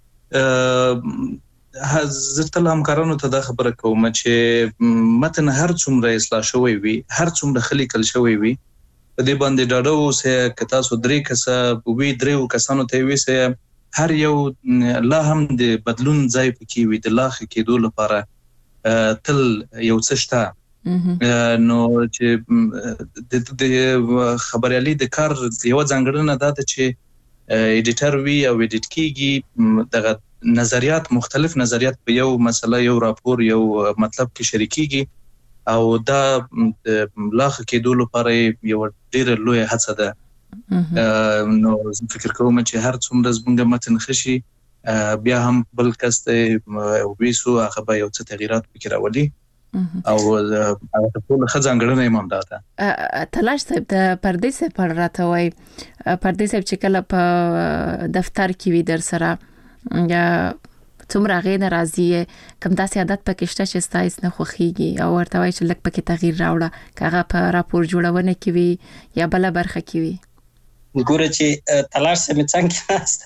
زه تل همکارانو ته دا خبره کوم چې متن هر څومره اصلاح شوی وي هر څومره خلیکل شوی وي په دې باندې ډاډه اوسه که تاسو درې کسه وی درې کسانو ته وي سه هر یو لا هم د بدلون ځای پکې وي د لاخ کېدو لپاره تل یو څه شته نو چې د خبريالي د کار یو ځانګړنه ده چې ایډیټر وی او ایډیټ کیږي دغه نظریات مختلف نظریات په یو مسله یو راپور یو مطلب کې شریکيږي او دا لاخ کېدو لپاره یو ډېر لوی هڅه ده نو فکر کوم چې هر څومره زموږ متن خشي بیا هم بل کس ته ویسو هغه به یو څه تغیرات وکړي راولي او هغه ټول خزانګړنه ایمام داته تلاش صاحب د پردې سره پر راته وای پردې صاحب چې کله په دفتر کې وي در سره یا څومره غي ناراضي کم داسې عادت پکې شته چې ستایس نه خوخيږي او ورته وای چې لک پکې تغییر راوړه کاغه په راپور جوړونه کې وي یا بل برخه کې وي ګوره چې تلاش سم څنګه است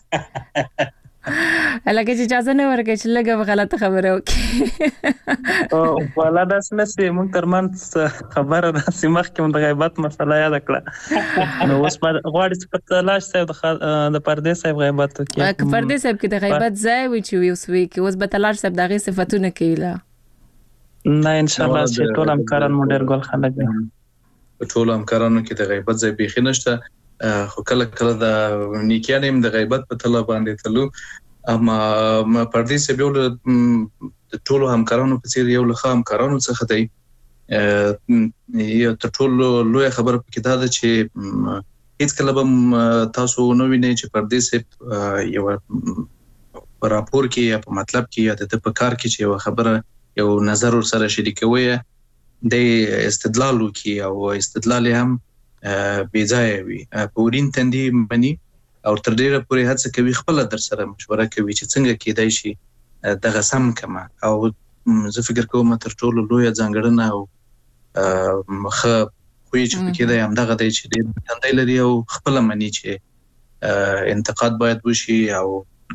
لکه چې اجازه نه ورکړي چې لګه غلطه خبره وکړي او ولا داس نه سي مونږ ترمن خبره راسي مخکې مونږ د غیبت مسله یاد کړه نو اوس په غواړي چې په تلاش صاحب د پردې صاحب غیبت وکړي که پردې صاحب کې د غیبت ځای وي چې یو سوي کې اوس به تلاش صاحب دغه صفاتونه کېلا نه ان شاء الله چې ټول همکاران مو ډېر ګل خلک دي ټول همکارانو کې د غیبت ځای به خنشته خو کله کله د نیکیانم د غیبت په طلب باندې تلو اما پردې سه به د ټولو همکارانو په څیر یو لخوا همکارانو څخه دی یو ټول لوی خبر پکې دا ده چې هیڅ کله به تاسو نو وینئ چې پردې سه یو راپور کې یا په مطلب کې یا د په کار کې چې یو خبره یو نظر سره شریکوي د استدلال وکي او استدلال هم بې ځای وي پورین تندي بني او تر ډیره پورې هڅه کوي خپل در سره مشوره کوي چې څنګه کېدای شي دغه سم کما او زه فکر کوم تر ټولو لوی ځانګړنه او مخه خو چې پکې دا هم دغه دی چې د تندې لري او خپل منی چې انتقاد باید وشي او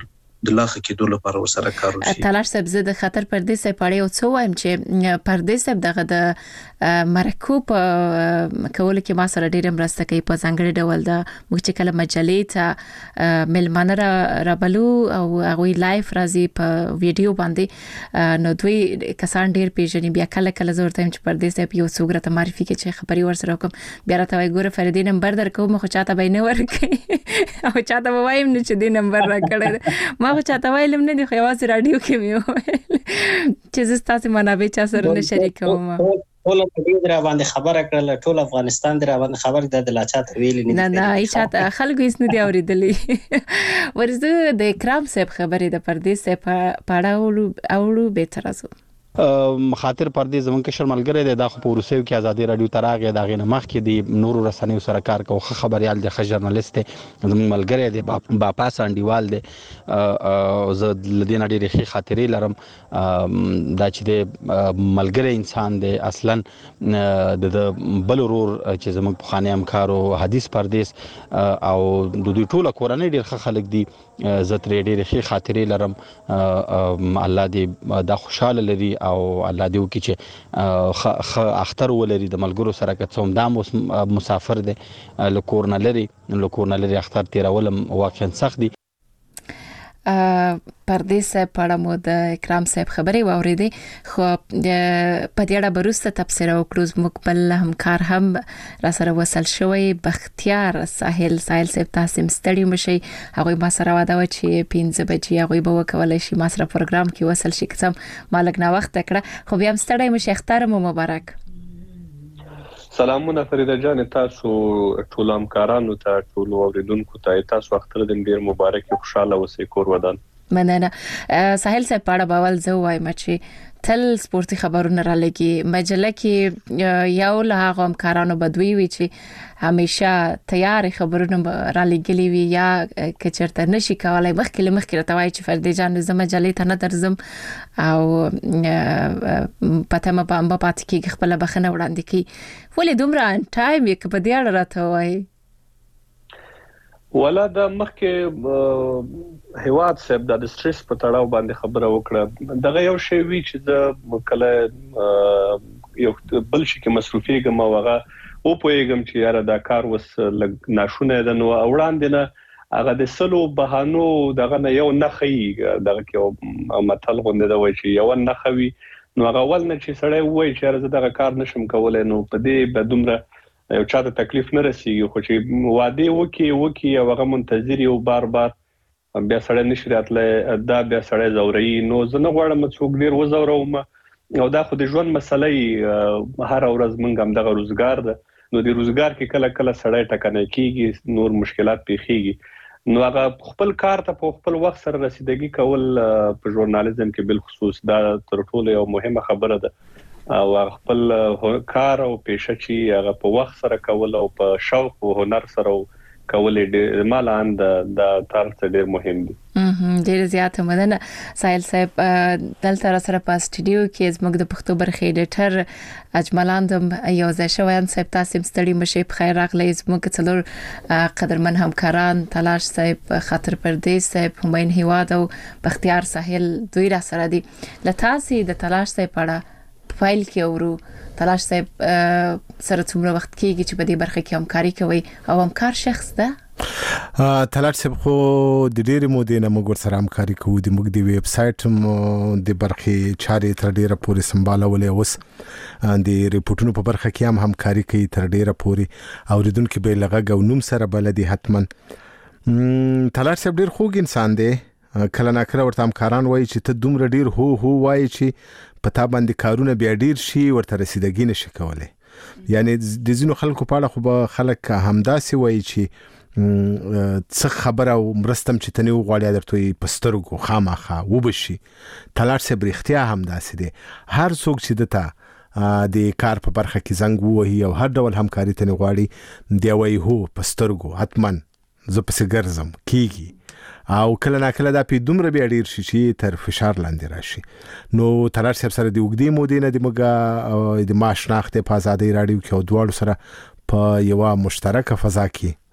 د لاخ کېدو لپاره ورسره کار وشي. تلاش صاحب زه د خطر پردې صاحب پړې او څو وایم چې پردې صاحب دغه د مرکوب کول کې ما سره ډېر مرسته کوي په ځانګړي ډول د موږ چې کله مجلې ته ملمنه را رابلو او هغه لایف راځي په ویډیو باندې نو دوی کسان ډېر پیژني بیا کله کله زه ورته چې پردې صاحب یو څوک راته معرفي کې چې خبري ورسره کوم بیا راته وایي ګوره فریدي نمبر درکوم خو چاته به نه ورکړي او چاته به وایم نه چې دې نمبر راکړی ما خو چاته وایلم نه دی خو یوازې رادیو کې مې وویل چې زه ستاسو منابع چا سره نه شریکوم. ټول په دې را باندې خبره کړل ټول افغانستان دې را باندې خبر د دلاچات ویل نه نه نه چاته خلکو هیڅ نه دی اوریدلی ورزه د اکرام صاحب خبرې د پردې صاحب پاړه اورو به تر ازو خاطر پردې زمون کې شرملګری دی د خو روسیو کې ازادي رادیو تراغه د غینه مخ کې دی نور رسنیو سره کار کوي خبريال دی خ ژورنالیست زمون ملګری دی با پاس انډیوال دی زه لدین ډېرې ښه خاطرې لرم دا چې د ملګری انسان دی اصلا د بل ورور چې زمون په خانه همکارو حدیث پردیس او د دوی ټوله کورنۍ ډېر ښه خلک دي زه ترې ډېرې ښه خاطرې لرم الله دې دا خوشاله لري او الله دې وکړي چې خ اختر ولري د ملګرو سره که څوم دا مسافر دی له کور نه لري له کور نه لري اختر تیرول واقعا سخت دي. پردې صاحب پړه مو د اکرام صاحب خبرې واورېدې خو په دې اړه بروسته تفسیر وکړو مقبل همکار هم را سره وصل شوی بختیار ساحل ساحل صاحب تاسو مستړی مشي هغه ما سره واده و چې پنځه بجې هغه به وکولای شي ما سره پروګرام کې وصل شي کسم مالک نه وخت کړه خو بیا مستړی مشي اختر مو مبارک. سلامونه فریده جان تاسو ټول همکارانو ته ټول اوریدونکو ته تاسو اختر دې ډیر مبارک خوشاله اوسئ کور ودان. مننه. ساحل صاحب پاړه باول زه وایم چې تل سپورتي خبرونه را لګي مجله کې یو له هغه همکارانو بدوي وي چې همیشه تیار خبرونه را لګلي وي یا کچرته نشي کولای مخکې مخکې راته وایي چې فردي جان زما مجلې ته نه درځم او پته ما په پات کې خپل بخنه وړاندې کی ولې دومره ټایم یې په دې اړه راته وایي ولا د مخکې هیواد صاحب د سټریس په تړاو باندې خبره وکړه دغه یو شی وی چې د کله یو بل شي کې مصروفیږم او هغه او پوهیږم چې یاره دا کار وس لګ ناشونه ده نو وړاندې نه هغه د سلو بهانو دغه نه یو نخي دغه کې متل غونډه دا وایي چې یو نخوي نو هغه ول نه چې سړی وایي چې زه دغه کار نشم کولای نو په دې بدومره یو چا ته تکلیف نه رسیږي خو چې وعده وکي وکي او هغه منتظر یو بار بار بیا سړی نشي راتله دا بیا سړی زوري نو زه نه غواړم څوک ډیر وزوروم او دا خو د ژوند مسلې هر ورځ مونږ هم دغه روزګار ده نو د روزګار کې کله کله سړی ټکنه کیږي نور مشکلات پیښیږي نو هغه خپل کار ته په خپل وخت سره رسیدګي کول په ژورنالیزم کې بل خصوص دا تر ټولو یو مهمه خبره ده او خپل کار او پیشه چې هغه په وخت سره کول او په شوق او هنر سره کول د مالان د تر څه ډیر مهم دي. اه ډیر زیات مننه سایل صاحب دلته را سره په استودیو کې زموږ د پښتو برخې ایډیټر اجملاندم یو ځای شوان صاحب تاسو مستړي مشه په خیر راغلی زموږ څلور قدرمن همکاران تلاش صاحب خاطر پردیس صاحب همین هیواد او بختیار ساحل دوی را سره دي لتاسي د تلاش صاحب پړه فایل کې اورو تلاش صاحب سره څومره وخت کېږي چې په دې برخه کې همکاري کوي او همکار شخص ده تلاش صاحب خو د ډېرې مودې نه موږ سره همکاري کوو د موږ د ویب سټ د برخې چارې تر ډېره پورې سمبالولې اوس د ریپورتونو په برخه کې هم همکاري کوي تر ډېره پورې اوریدونکو به لغږ او نوم سره بلدي حتما تلاش صاحب ډېر خوږ انسان دی کله نا کله ورته همکاران وایي چې ته دومره ډېر هو هو وایي چې پتا باندې کارونه بیا ډیر شي ورته رسیدګي نشي کولای یعنی د زینو خلکو په اړه خو به خلک همداسي وایي چې څه خبره او مرستم چې تنه وغواړي درته پسترګو خامخه وبشي تلاش سه برختیا همداسي دي هر څوک چې دته د کار په برخه کې زنګ وهي او هر ډول همکاري تنه غواړي دی وایي هو پسترګو حتمن زه پس ګرځم کیږي او کله نا کله دا په دومره بیا ډیر شي چې تر فشار لاندې راشي نو تلاش سره سره د وګدي مودې نه د مګه د ماشناخته په آزادۍ راډیو کې او دواړو سره په یو مشترکه فضا کې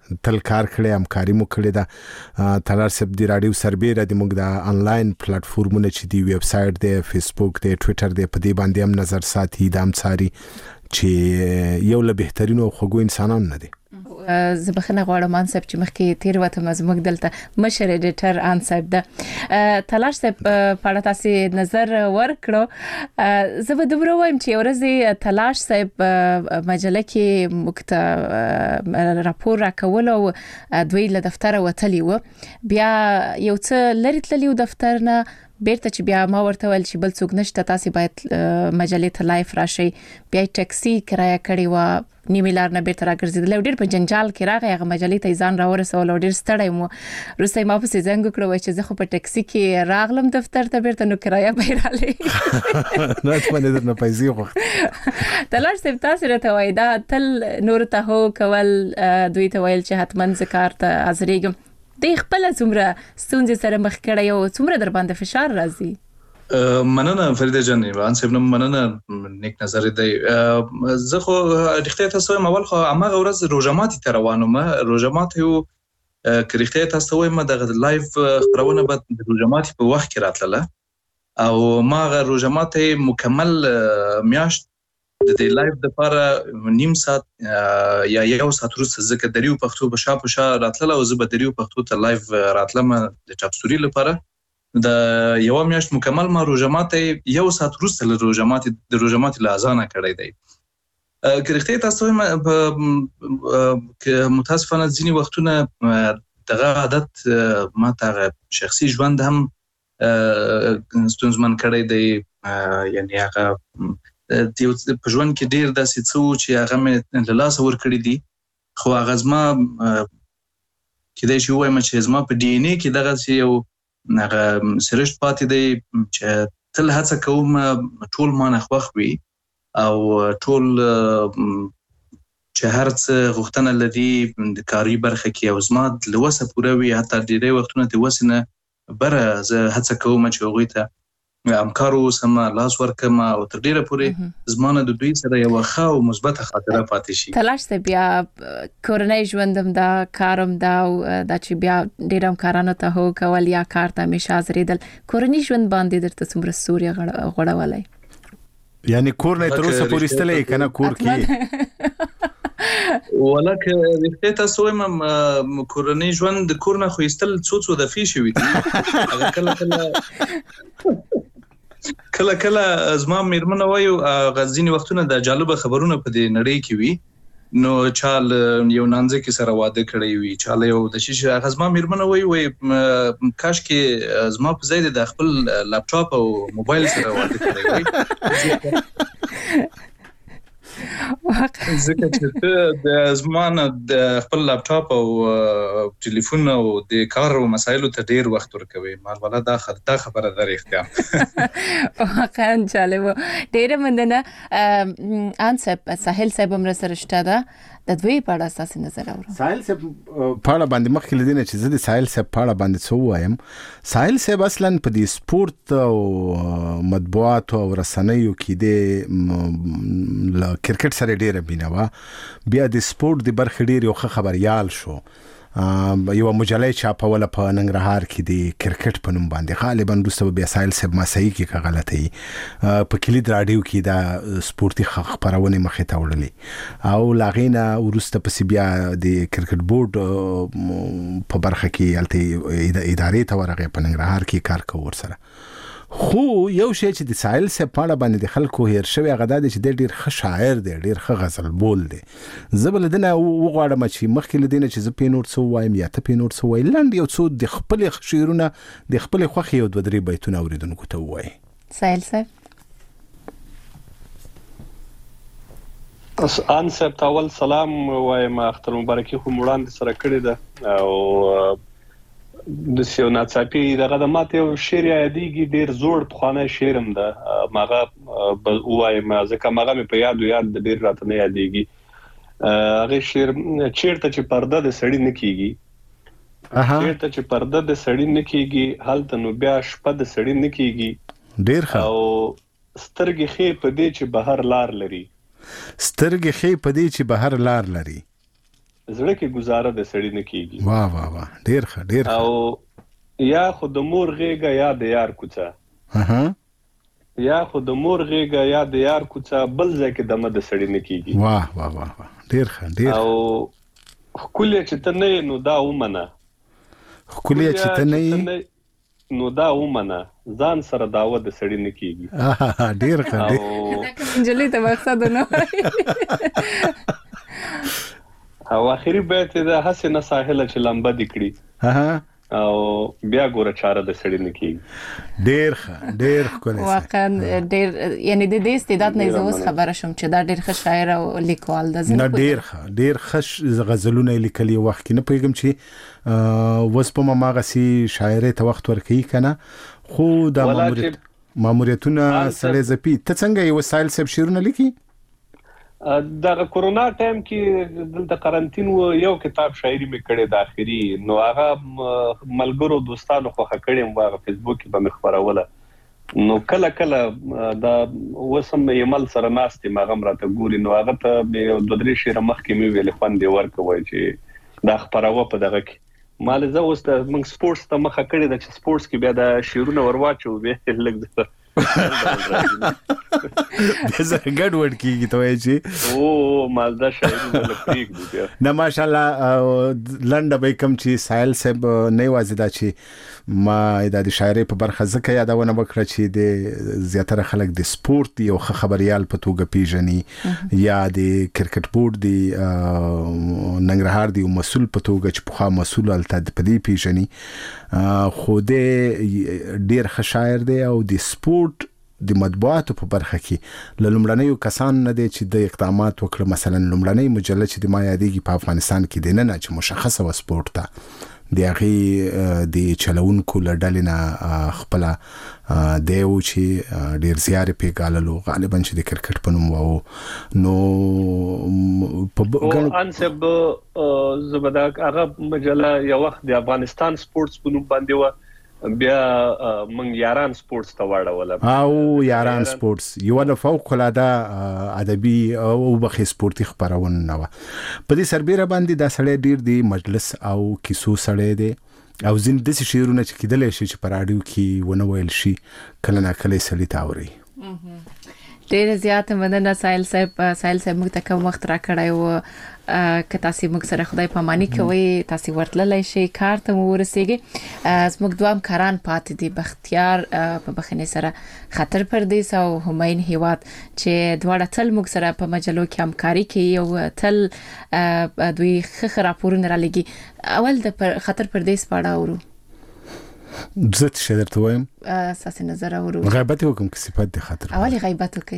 تل کار کړی همکاري مو کړې ده. تلار صاحب د رادیو سربیره د موږ د انلاین پلیټفارمونه چې دی ویب سایټ دی فیسبوک دی ټوئیټر دی په دې باندې هم نظر ساتي د امڅاري چې یو له بهترینو خوګو انسانانو نه دی. زبخنه غواړم انسب چې مخکې تیر وته مزمک دلته مشر ایډیټر انسب ده تلاش صاحب په اړه تاسو نظر ورکړو. زه به دومره وایم چې ورځي تلاش صاحب مجله کې مکته راپور راکول او دوی له دفتر وتلی و بیا یو څه لری تللی و دفتر نه بیرته چې بیا ما ورته ول چې بل څوک نشته تاسو باید مجلې ته لایف راشي بیا ټاکسي کرایه کړی و نیمه لار نه بیرته راګرځیدل ډېر په جنجال کې راغی هغه مجلې ته ځان راورسول او ډېر ستړی مو روسي ما په زنګ کړو چې زه خو په ټاکسي کې راغلم دفتر ته بیرته نو کرایه بیرالې نه ته نه درنه پیسې وخت تلاش سم تاسو راته وای دا تل نور ته هو کول دوی ته ویل چې حتمن ذکر ته ازریګم د خپل څومره ستونزې سره مخ کړی او څومره در باندې فشار راځي. مننه فریده جان وان سیب نم مننه نیک نظر دی. زه خو رښتیا تاسو ما ول خو امغه ورځ روزماتي تروانو ما روزماتي یو کریختیا تاسو ما د لایف خبرونه بعد د روزماتي په وخت کې راتله او ما غ روزماتي مکمل میاشت د دې لایف د لپاره نیم ساعت یا یو ساعت وروسته ځکه دریو پښتو په شاپ شا راتله او زه به دریو پښتو ته لایف راتلم د چاپسوري لپاره د یو میاشت مکمل ما روزماتي یو ساعت وروسته له روزماتي د روزماتي لازانه کړی دی. کریختیا تاسو که متاسفانه ځینی وختونه دغه عادت ما ته شخصي ژوند هم ستونزمن کړی دی یعنی هغه په ژوند کې ډیر داسې څه چې هغه مې له لاسه ورکړي دي خو هغه زما کېدای شي وایم چې زما په ډي ان اے کې دغه یو هغه سرشت پاتې دی چې تل هڅه کوم ټول ما نه خوښ وي او ټول چې هر څه غوښتنه لري د کاري برخه کې او زما له وسه پوره وي حتی ډېری وختونه د وسه نه بره زه هڅه کوم چې هغوی ته همکارو سم لاس ورکم او تر ډیره پورې زمانه د دوی سره یو ښه او مثبت خاطره پاتې شي. تلاش ته بیا کورنۍ ژوندم دا کارم دا د چې بیا ډیرم کارانه ته هو کول یا کار ته همیشه حاضرېدل کورنۍ ژوند باندې درته څومره سوري غړولای یعنی کور نه تر اوسه پورې استلې کنه کور کې ولکه رښتیا تاسو هم کورنۍ ژوند د کور نه خو استل څو څو د فیش وي هغه کله کله کله کله زما میرمنه وایو غزینی وختونه د جالب خبرونه په دې نړۍ کې وي نو چال یو نانځ کې سره واده کړی وي چاله یو د شیشه غزما میرمنه وایي وای کاش کې زما په ځای د خپل لپټاپ او موبایل سره واده کړی وي ځکه چې د زمانه د خپل لپټاپ او ټلیفون او د کار او مسایلو ته ډیر وخت ورکوي مال ولا دا خطا خبره درې اختیار واقعا جالب ډیر مننه انسب ساحل صاحب هم سره شته ده د دوی په اړه تاسو نظر اورم. ساحل صاحب په اړه باندې مخکې لدینه چې زه د ساحل صاحب په اړه باندې څه وایم. ساحل صاحب اصلا په دې سپورت او مطبوعات او رسنیو کې د ل کرکټ سره ډیره بینوا بیا د سپورت د برخې ډیر یو خبريال شو یو مجله چاپوله په ننګرهار کې د کرکټ په نوم باندې غالبا دوستو بیا ساحل صاحب ما صحیح کې غلطي په کلید رادیو کې دا سپورتي خبرونه مخې ته وړلې او لاغینا ورسته پس بیا د کرکټ بورډ په برخه کې الته ادارې ته ورغه په ننګرهار کې کار کوي سره خو یو شی چې د ساحل صاحب په اړه باندې د خلکو هیر شوی غدا د چې ډیر ښه شاعر دی ډیر ښه غزل بول دی زبل دنه وغواړم چې مخکې لدینه چې ز پینور څو وایم یا ته پینور څو وای لاند یو څو د خپل شعرونه د خپل خوخي یو د درې بیتونه اوریدونکو ته وای. ساحل صاحب اس ان صاحب تاول سلام وایم اختر مبارکي خو وړاندې سره کړی ده او د سیو ناڅاپي دغه د ماته یو شعر یادېږي ډیر زوړ پخوانی شعرم ده ماغه وایم ځکه ماغه مې په یاد یاد د ډیر راته نه یادېږي هغه شعر چیرته چې پرده د سړی نه کیږي چیرته چې پرده د سړی نه کیږي هلته نو بیا شپه د سړی نه کیږي ډیر ښه او سترګې خې په دې چې بهر لار لري سترګې خې په دې چې بهر لار لري زړه کې گزاره د سړی نه کیږي. واه واه واه ډیر ښه ډیر ښه. او یا خو د مور غېګه یا د یار کوڅه. اها یا خو د مور غېګه یا د یار کوڅه بل ځای کې دمه د سړی نه کیږي. واه واه واه واه ډیر ښه ډیر. او خپل چې ته نه نو دا ومنه. خپل چې ته نه نو دا ومنه ځان سره داوه د سړی نه کیږي. اه ډیر ښه ډیر. انجلې ته مقصد نه او اخري بیت د حسنه ساحل چې لمبه دکړي ها او بیا ګوره چاره د سړی نه کیږي. ډیر ښه ډیر ښکلی. واقعا ډیر یعنی د دې استعداد نه زوس خبره شوم چې دا ډیر ښه شاعر او لیکوال د زنه ډیر ښه ډیر ښه غزلونه لیکلي وخت کې نه پیغام چې وس په ما غسي شاعري ته وخت ورکړي کنه خو د ماموریت ماموریتونه سره زپی ته څنګه یو وسایل سب شیرونه لیکي. د کورونا ټایم کې دلته قرنټین و یو کتاب شاعري مې کړې د اخري نو هغه ملګرو دوستانو خو خکړم واغه فیسبوک کې به مخبرونه نو کله کله دا وسم یمل سره ناستې ما غم راته ګوري نو هغه ته د دوه درې شیر مخ کې مې ویل خوان دی ورکوي چې دا خبرونه په دغه کې مال زه اوس د موږ سپورتس ته مخه کړې د چې سپورتس کې بیا د شیرونه ورواچو به لګ زه ګډ وډ کیږي ته وایي چې او مالدا شاعر ول پریک دی نه ماشاءالله لنډه به کم چې سایل صاحب نه وازیدا چې ما د شاعري په برخه ځکه یادونه وکړه چې د زیاتره خلک د سپورت یو خبريال په توګه پیژني یا د کرکټ بورډ دی ننګرهار دی مسول په توګه چې په مسول الته په دې پیژني خو د ډیر ښه شاعر دی او د سپورت د مطبوعاتو په برخه کې لومړنیو کسان نه دي چې د اقدامات وکړه مثلا لومړنی مجله چې د ما یادېږي په افغانستان کې د نه نه چې مشخصه و سپورت ته د هغه د چلونکو لړل نه خپل دیو چې ډیر زیار پیګاللو غالبا چې د کرکټ په نوم وو نو په انسب زبدا هغه مجله یو وخت د افغانستان سپورتس په نوم باندې و بیا من یاران سپورتس ته واړول او یاران سپورتس یو له فوق العاده ادبي او بخي سپورتي خبرونه نه و په دې سربېره باندې د سړی ډیر دی مجلس او کیسو سړی دی او زین د شیرونه چې کېدل شي چې په رادیو کې ونه ویل شي کله نه کله سړی تاوري. ډیر زیات مننه سایل صاحب سایل صاحب موږ ته کوم وخت را کړای و که تاسو موږ سره خدای پاماني کوي تاسو ورتللی شي کار ته ورسیږي زموږ دوام کاران پاتې دي بختیار په بخنه سره خطر پردیس او هماین هیواد چې دواړه تل موږ سره په مجلو کې همکاري کوي او تل دوی خخ راپورونه را لګي اول د خطر پردیس پاړه ورو زت شدر ته وایم اساس نظر اورو غیبت وکم کې صفات د خطر اولی غیبت وکي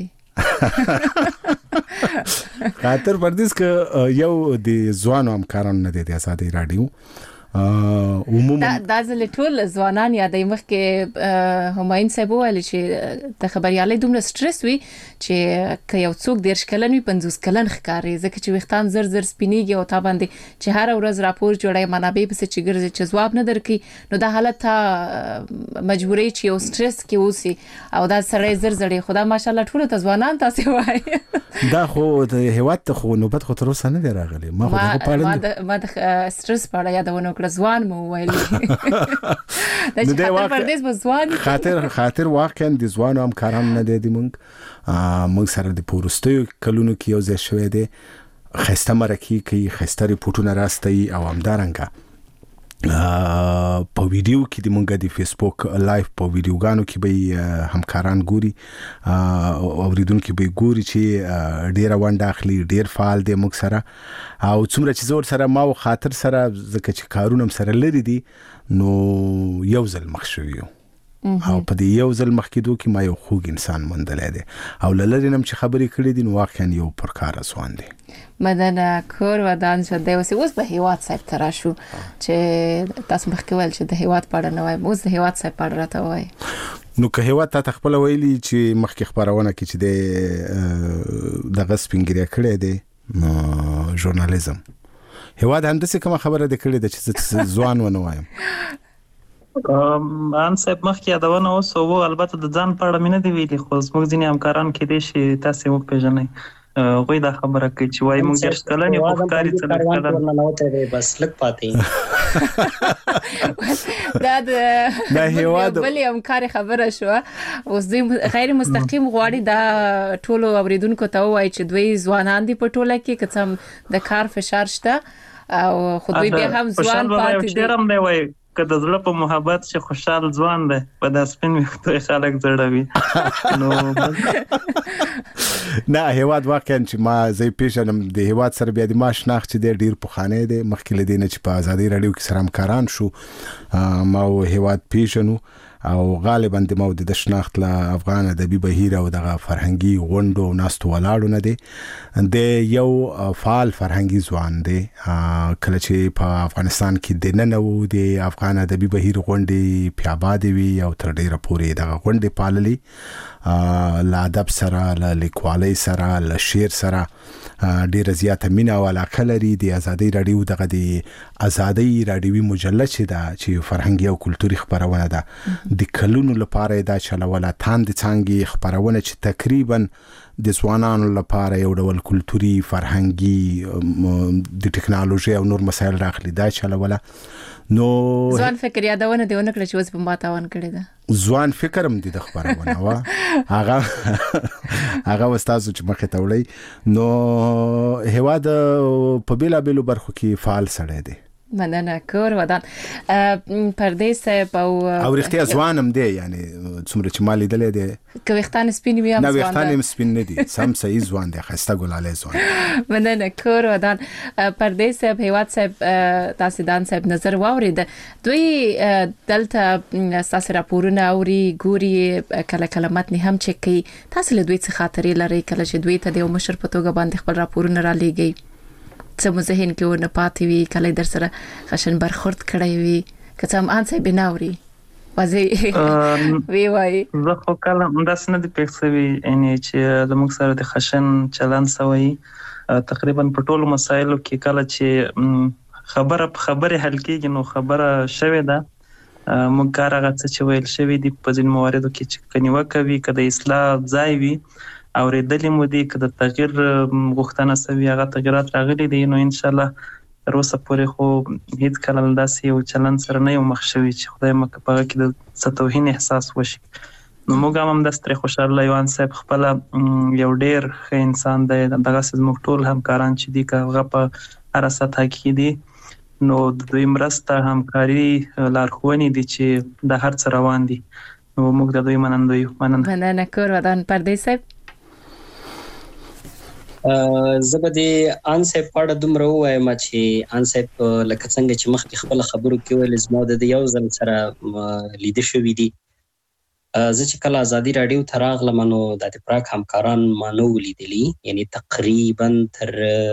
خاطر پردیس ک یو د ځوانو همکارانو نه د آزادۍ رادیو عموما دا ځل ټول ځوانان یادې مخ کې هماین صاحب ویل چې د خبريالۍ دومره سټرس وي چې که یو څوک ډیر شکلن وي پنځوس کلن ښکاري ځکه چې وختان زر زر سپینیږي او تا باندې چې هر ورځ راپور جوړای منابع به چې ګرځي چې جواب نه درکې نو دا حالت ته مجبورې چې یو سټرس کې اوسي او دا سړی زر زړې خدا ماشالله ټول ته ځوانان تاسو وایي دا خو د هیواد ته خو نوبت خو تر اوسه نه دی راغلی ما خو دا پاړم ما د سټرس پاړه یادونه کړ ځوان مو ویل دا چې خاطر پردیس به ځوان خاطر خاطر واقعا د ځوانو هم کارام نه دی موږ موږ سره د پورستیو کلونو کې یو ځای شوی دی خسته مرکی کوي خسته ریپورتونه راستي او همدارنګه په ویډیو کې د مونږه د فیسبوک لایو په ویډیوګانو کې به همکاران ګوري او اوریدونکو به ګوري چې ډیر وانډه اخلي ډیر فعال دي موږ سره او څومره چې زور سره ما او خاطر سره ځکه چې کارونه سره لري دي نو یو ځل مخ شویو او په دې یو ځل مخکېدو کې ما یو خوږ انسان مندلې دي او لری نم چې خبرې کړې دي نو واقعا یو پرکار ځوان دي مدن کور ودان شو دی اوس په هیواد صاحب ترا شو چې تاسو مخکې ول چې د هیواد پاړه نه وای اوس د هیواد صاحب پاړه راته وای نو که هیواد ته خپل ویلي چې مخکې خبرونه کې چې د د غسپینګری کړې دي ژورنالیزم هیواد هم د څه کوم خبره د کړې د چې ځوان ونه وایم ان صاحب مخکې یادونه اوس او البته د ځان پاړه مینه دی ویلي خو زموږ ځینې همکاران کې دي چې تاسو موږ پیژنئ غوي دا خبره کوي چې وای موږ درس کلنې په ښکاری څلور کلن نوته دی بس لک پاتې دا د بلې همکار خبره شو اوس دوی غیر مستقیم غواړي دا ټولو اوریدونکو ته وایي چې دوی ځوانان دي په ټوله کې که څه د کار فشار شته او خو دوی بیا هم ځوان پاتې دي شرم دی وای که د زړه په محبت چې خوشحال ځوان دی په داس سپین وختو خلک زړوي نو نه هیواد واقعا چې ما زې پیژنم د هیواد سره بیا د ما شناخت چې ډیر پخوانی دی مخکې لدی نه چې په ازادي رادیو کې سره همکاران شو ما هیواد پیژنو او غالبا د مو د شناخت له افغان ادبي بهیر او د فرهنګي غونډو ناستو ولاړو نه دی د یو فعال فرهنګي ځوان دی کله چې په افغانستان کې د ننو د افغان ادبي بهیر غونډې پیاباد وی او تر ډیره پورې د غونډې پاللي لا ادب سره له لیکوالۍ سره له شعر سره ډیره زیاته مینا او علاقه لري د ازادي رادیو دغه د ازادي رادیوي مجله چې دا چې فرهنګي او کلتوري خبرونه ده د کلونو لپاره دا چلوله تاند څنګه خبرونه چې تقریبا د ځوانانو لپاره یو ډول کلتوري فرهنګي د ټکنالوژي او نور مسایل راغلي دا چلوله نو ځوان فکر یادونه دیونه کړ چې اوس په ماتاون کړی ده ځوان فکرم دي د خبرونه وا هغه هغه وستاسو چې مخه تولې نو هوا د په بیلا بیلو برخو کې فعال سره دي مننه کور ودان پردیس او او رښتیا ځوانم دی یعنی څومره چې مالي دلې دی کوختان سپین ویم ځوان نه وختان سپین نه دي سم صحیح ځوان دی خسته ګلاله ځوان مننه کور ودان پردیس په هیواد صاحب تاسو دان صاحب نظر واورید دوی دلته تاسو راپورونه اوري ګوري کله کله متن هم چک کوي تاسو له دوی څخه خاطرې لري کله چې دوی ته د مشر په توګه باندې خپل راپورونه را لېږي څه مو ذهن کې ونه پاتې وي کله در سره خشن برخورد کړی وي که څه هم انسه بناوري وځي وی وای زه خو کله داس نه دی پېښوي ان چې د موږ سره د خشن چلن سوی تقریبا په ټولو مسایلو کې کله چې خبره خبره حل کېږي نو خبره شوه ده موږ کار هغه څه چې ویل شوی دی په ځین مواردو کې چې کنيوه کوي کله اصلاح ځای وي او ردلې مو دي کله تغییر غوښتنه سوي هغه تغیرات راغلي دي نو ان شاء الله تر اوسه پورې خو هیڅ کله داسې یو چلن سره نه یو مخ شوی چې خدای مکه په کې د ستوهین احساس وشي نو موږ هم د ستري خوشاله یوان صاحب خپل یو ډیر ښه انسان دی دغه موږ ټول همکاران چې دي هغه په هر سطح کې دي نو د دوی مرسته همکاري لارښوونې دي چې د هر څه روان دي نو موږ د دوی منندوی یو مننه مننه کور ودان پردیس صاحب زبدي انسه پړه دومره وایم چې انسه لکه څنګه چې مخکې خپل خبرو کې ویل زما د یو ځل سره لیدل شوې دي زه چې کله ازادي رادیو تراغله منو د پراک همکاران مانو لیدلی یعنی تقریبا تر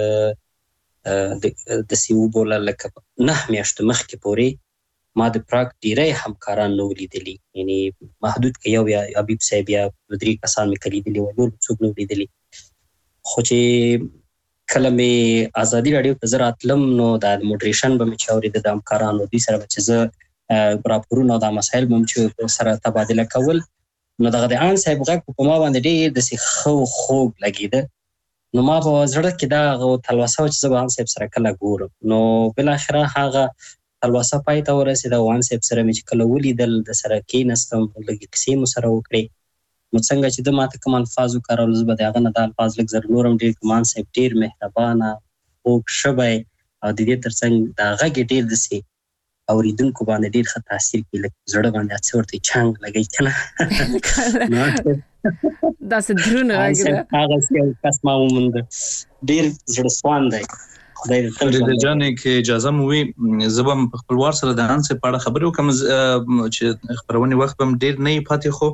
د سیو بوله لکه نه میاشتو مخکې پورې ما د پراک ډیری همکاران نو لیدلی یعنی محدود کې یو یا حبیب صاحب یا درې کسان مې کلیدلی و نور څوک نو لیدلی خو چې کله مې ازادي رادیو ته زراتلم نو د موډریشن به مې چاوري د همکارانو دي سره چې زه راپورونه د مسایل به مې سره تبادله کول نو دغه د ان صاحب غږ په ما باندې ډېر د خو خوب لګیده نو ما په زړه کې دا تلوسه چې زه به ان صاحب سره کله ګورم نو بل اخره هغه تلوسه پای ته ورسېده وان صاحب سره مې کله ولیدل د سره کې نستم لګي کیسې مو سره وکړي نو څنګه چې د ماته کوم الفاظ وکړل زبر دغه نه د الفاظ لږ زر نورم ډیر کمان صاحب ډیر مهربانه او شبای او د دې ترڅنګ دا غږ ډیر دسي اوریدونکو باندې ډیر ښه تاثیر کوي لکه زړه باندې اڅورته چنګ لګی کنه دا څه درونه راګره هغه څه کس ما ومنده ډیر زړه سوان دی خدای دې جانې کې اجازه مو وي زبم په خپلوار سره د انسه پاړه خبرو کوم چې خبرونه وخت بم ډیر نه پاتې خو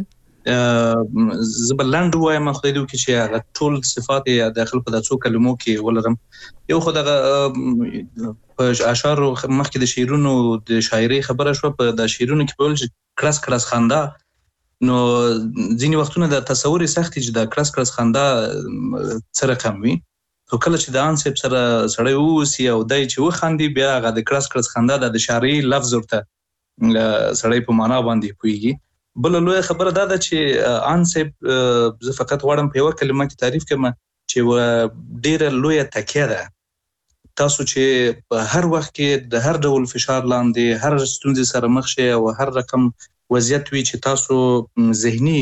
زبلند وایم خدای دې کې چې هغه ټول صفات یا داخل په داسو کلمو کې ولرم یو خدای په اشعار مخکې د شعرونو د شاعري خبره شو په د شعرونو کې په ول کلاس کلاس خندا نو ځینی وختونه د تصور سختي چې د کلاس کلاس خندا سره کم وي تو کله چې د انسب سره سړی ووسی او دای چې و خندي بیا هغه د کلاس کلاس خندا د شاعري لفظ ورته سړی په معنا باندې پويږي بل لوی خبره دا ده چې انسب زه فقط غواړم په یو کلمه کې تعریف کوم چې چې و ډیره لویه تکیه ده. تاسو چې په هر وخت کې د هر ډول فشار لاندې هر ستونزې سره مخ شئ او هر رقم وضعیت وي چې تاسو ذهني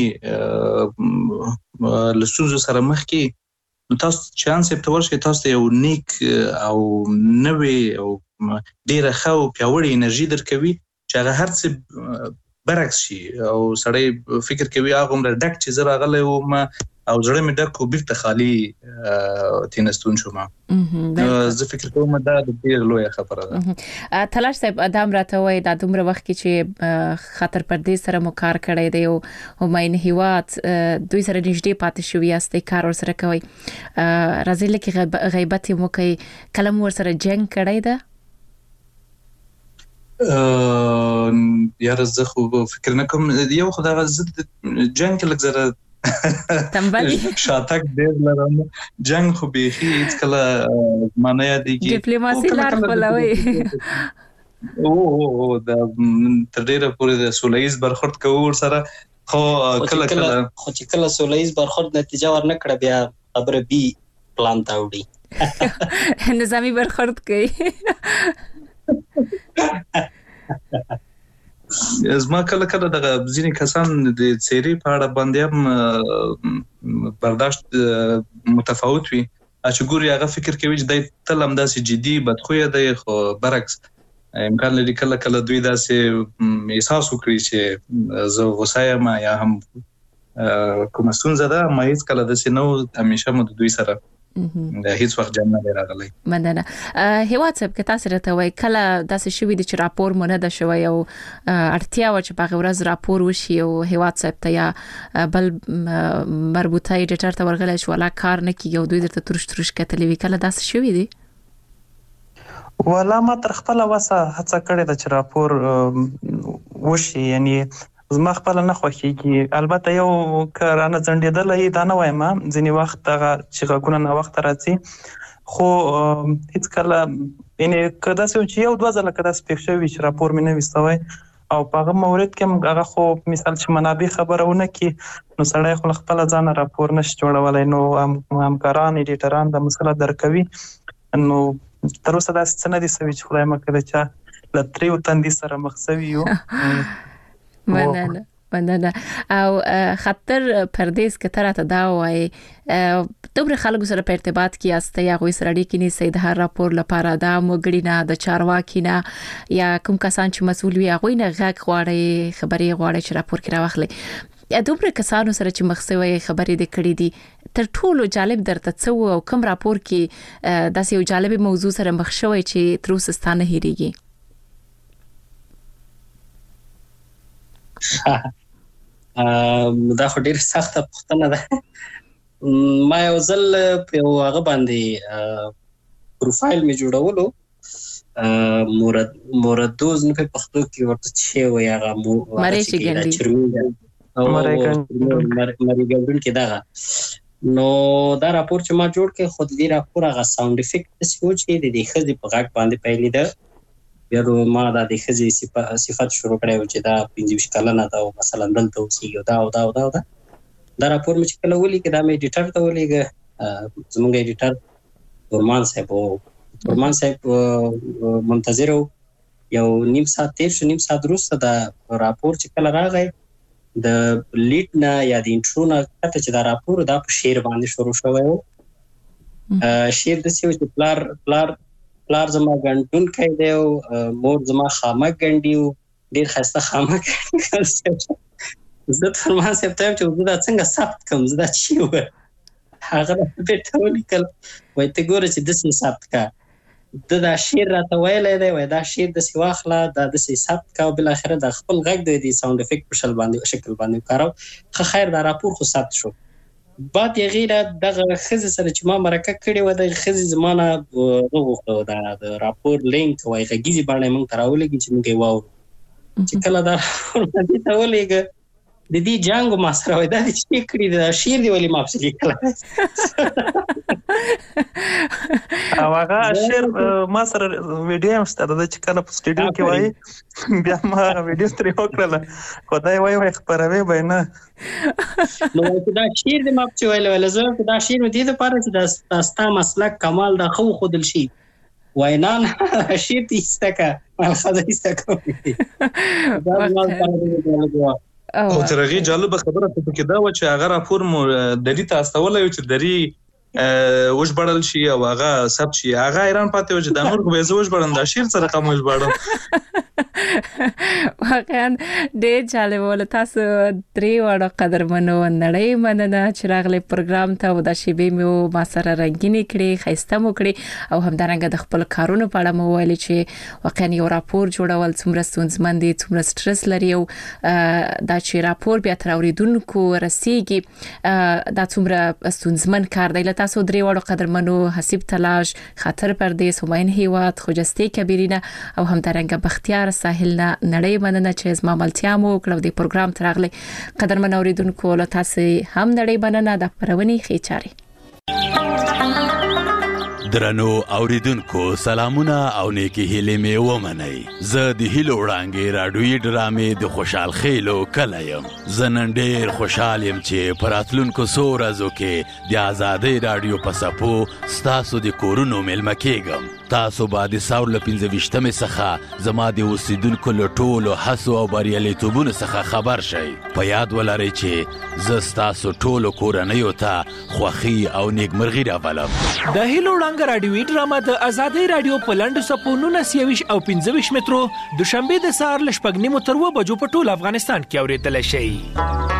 له ستونزو سره مخ کې، نو تاسو چانس یې ته ورشئ، تاسو ته یو نیک او نوې او ډیره ښه او پیاوړې انرژي درکوي چې هغه هر څه برعکس شي او سړی فکر کوي هغه عمره ډک چې زه راغلی وم او زړه مې ډک و بیرته خالي تېنستون شوم. زه فکر کوم دا د ډېر لویه خبره ده. تلاش صاحب ادم راته وایي دا دومره وخت کې چې خطر پردې سره مو کار کړی دی او هماین هیواد دوی سره نږدې پاتې شوي یاستئ، کار ورسره کوئ، راځئ لکه غیبت یې مو کوي، کله مو ورسره جنګ کړی ده؟ یاره زه خو فکر نه کوم، یو خو دغه زه جنګ کې لږ زره تنبلي شاتک ډېر لرم، جنګ خو بیخي هېڅکله زما نه یادېږي. ډیپلوماسي لار خپلوئ؟ او او د تر ډېره پورې د سوله ییز برخورد کوو ورسره، خو کله کله خو چې کله سوله ییز برخورد نتیجه ورنه کړه بیا خبره بي پلان ته وړي، نظامي برخورد کوي. زما کله کله دغه ځینې کسان د څیرې په اړه باندې هم برداشت متفاوت وي، چې ګوري هغه فکر کوي چې دی تل همداسې جدي بدخویه دی، خو برعکس امکان لري کله کله دوی داسې احساس وکړي چې زه غوسه یم یا هم کومه ستونزه ده، ما هېڅکله داسې نه و، همیشه مو د دوی سره هیڅ وخت جنګ نه دی راغلی. مننه. هیواد صاحب که تاسو راته وایي کله داسې شوي دي چې راپور مو نه ده شوی او اړتیا وه چې په هغه ورځ راپور وشي او هیواد صاحب ته یا بل مربوطه ایډیټر ته ورغلی شو ولا کار نه کېږي او دوی درته تروش تروش کتلي وي، کله داسې شوي دي؟ ولا ما تر خپله وسه هڅه کړې ده چې راپور وشي، یعنی زما خپل نه خوښیږي. البته یو کرانه ځنډېدلی دا نه وایم، ځینې وخت دغه چې غږونه ناوخته راځي، خو هېڅکله یعنې که داسې و چې یو دوه ځله که داسې پېښ شوي چې راپور مې نه وي سوی او په هغه مورد کې هم هغه خو مثال چې منابع خبره ونه کړي نو سړی خو له خپله ځانه راپور نشي جوړولی، نو همکاران ایډیټران دا مسله درکوي. نو تر اوسه داسې څه نه دي سوي چې خدای مکړه د چا له تریو تندي سره مخ سوي یو. مننه مننه. او خطر پردیس که تراته دا وایي دومره خلکو سره په ارتباط کې یاستئ، هغوی سره اړیکې نیسئ د هر راپور لپاره د عامو وګړي نه، د چارواکي نه یا کوم کسان چې مسؤل وي هغوی نه غږ غواړئ، خبرې غواړئ چې راپور کې راواخلئ. دومره کسانو سره چې مخ سوی خبرې دې کړې دي، تر ټولو جالب درته څه و او کوم راپور کې داسې یو جالب موضوع سره مخ شوی چې تر اوسه ستا نه هېرېږي؟ دا خو ډېر سخته پوښتنه ده. ما یو ځل په یو هغه باندې پروفایل مې جوړولو، موردوز نه په پښتو کې ورته چې وایي هغه مرۍ ګنډي مرۍ ګنډونکي دغه. نو دا راپور چې ما جوړ کړ، خو د دې راپور هغه ساوند افیکټ داسې و چې د دې ښځې په غږ باندې پیلېده. بیا ما دا د ښځې صفت شروع کړی و چې دا پنځه ویشت کلنه ده او مثلا دلته اوسېږي او دا او دا او دا او دا دا راپور مې چې کله ولیکه دا مې ایډیټر ته ولیږه، زموږ ایډیټر تورمان صاحب و، تورمان صاحب منتظر و. یو نیم ساعت تیر شو، نیم ساعت وروسته دا راپور چې کله راغی د لیډ نه یا د انټرو نه کته چې دا راپور دا په شعر باندې شروع شوی و. شعر داسې و چې پلار پلار پلار زما ګنډونکی دی او مور زما خامک ګنډي او ډېر ښایسته خامک ګنډي. زه تورمان صاحب ته وایم چې زه دا څنګه ثبت کړم، زه دا چی ووایم؟ هغه راته بېرته ولیکل، وایي ته ګوره چې داسې ثبت کړه. ده دا شعر راته ویلی دی، وایي دا شعر داسې واخله، دا داسې ثبت کړه او بالاخره دا خپل غږ دی د ساوند افیکټ په شکل باندې شکل باندې وکاروه. ښه خیر دا راپور خو ثبت شو. بعد یې غیره دغه ښځې سره چې ما مرکه کړې وه، دغه ښځې زما نه وغوښته دا د راپور لینک وایي غږیزې بڼه یې موږ ته راولېږي چې موږ یې واورو. چې کله دا راپور باندې ته ولېږه، د دې جنګ ما سره وایي دا دې چې کړي دا شعر دې ولې ما پسې لیکلی. او هغه شعر ما سره ویډیو هم ستاره د چې کله په سټډیو کې وایي بیا ما ویډیو ترې وکړله خدای وایي وایي خبروي به نه نو دا شعر د ما په ویل ویل زه دا شعر دې د پاره چې دا ستا مسلک کمال د خو خودل شي وینان شعر دې استکا مال خدای استکا او ترغي جالب خبره ته کې دا و چې هغه راپور مو دلی تاسو ولې چې دری وش بڑل شي او هغه سب شي هغه ایران پاتې و چې د نور به زوج بڑن د شیر سره کوم وش بڑم واقعا ډېر جالب ول تاسو درې وړو قدرمنو نړۍ مننه چې راغلي پروګرام ته و د شیبې مو ما سره رنگینی کړي خسته مو کړي او همدارنګه د خپل کارونو په اړه مو ویل چې واقعا یو راپور جوړول څومره ستونزمن دي څومره سټرس لري او دا چې راپور بیا تر اوریدونکو رسیږي دا څومره ستونزمن کار دی. تاسو درې وړو قدرمنو حسیب تلاش خاطر پردیس هماین هیواد خوجسته کبیرینه او همدارنګه بختیار ساحل نه نړۍ مننه چې زما ملتیا مو کړو د پروګرام ترغلي قدرمن اوریدونکو له تاسو هم نړۍ مننه د پرونی خېچاري درنو اوریدونکو سلامونه او نیکی هیله می ومنئ. زه د هیلو وړانګې راډیوي ډرامې د خوشحال خیلو کله یم. زه نن ډېر خوشحال یم چې په راتلونکو څو ورځو کې د ازادۍ راډیو په څپو ستاسو د کورونو میلمه کېږم. تاسو به د ساور له پنځه ویشتمې څخه زما د اوسیدونکو له ټولو هڅو او بریالیتوبونو څخه خبر شئ. په یاد ولرئ چې زه ستاسو ټولو کورنیو ته خوښي او نیکمرغي راولم. د هیلو وړانګه راډیوي ډرامه د ازادۍ راډیو په لنډو څپو نولس یویش او پنځه ویشت مترو دوشنبه د سهار له شپږ نیمو تر اووه بجو په ټول افغانستان کې اورېدلی شئ.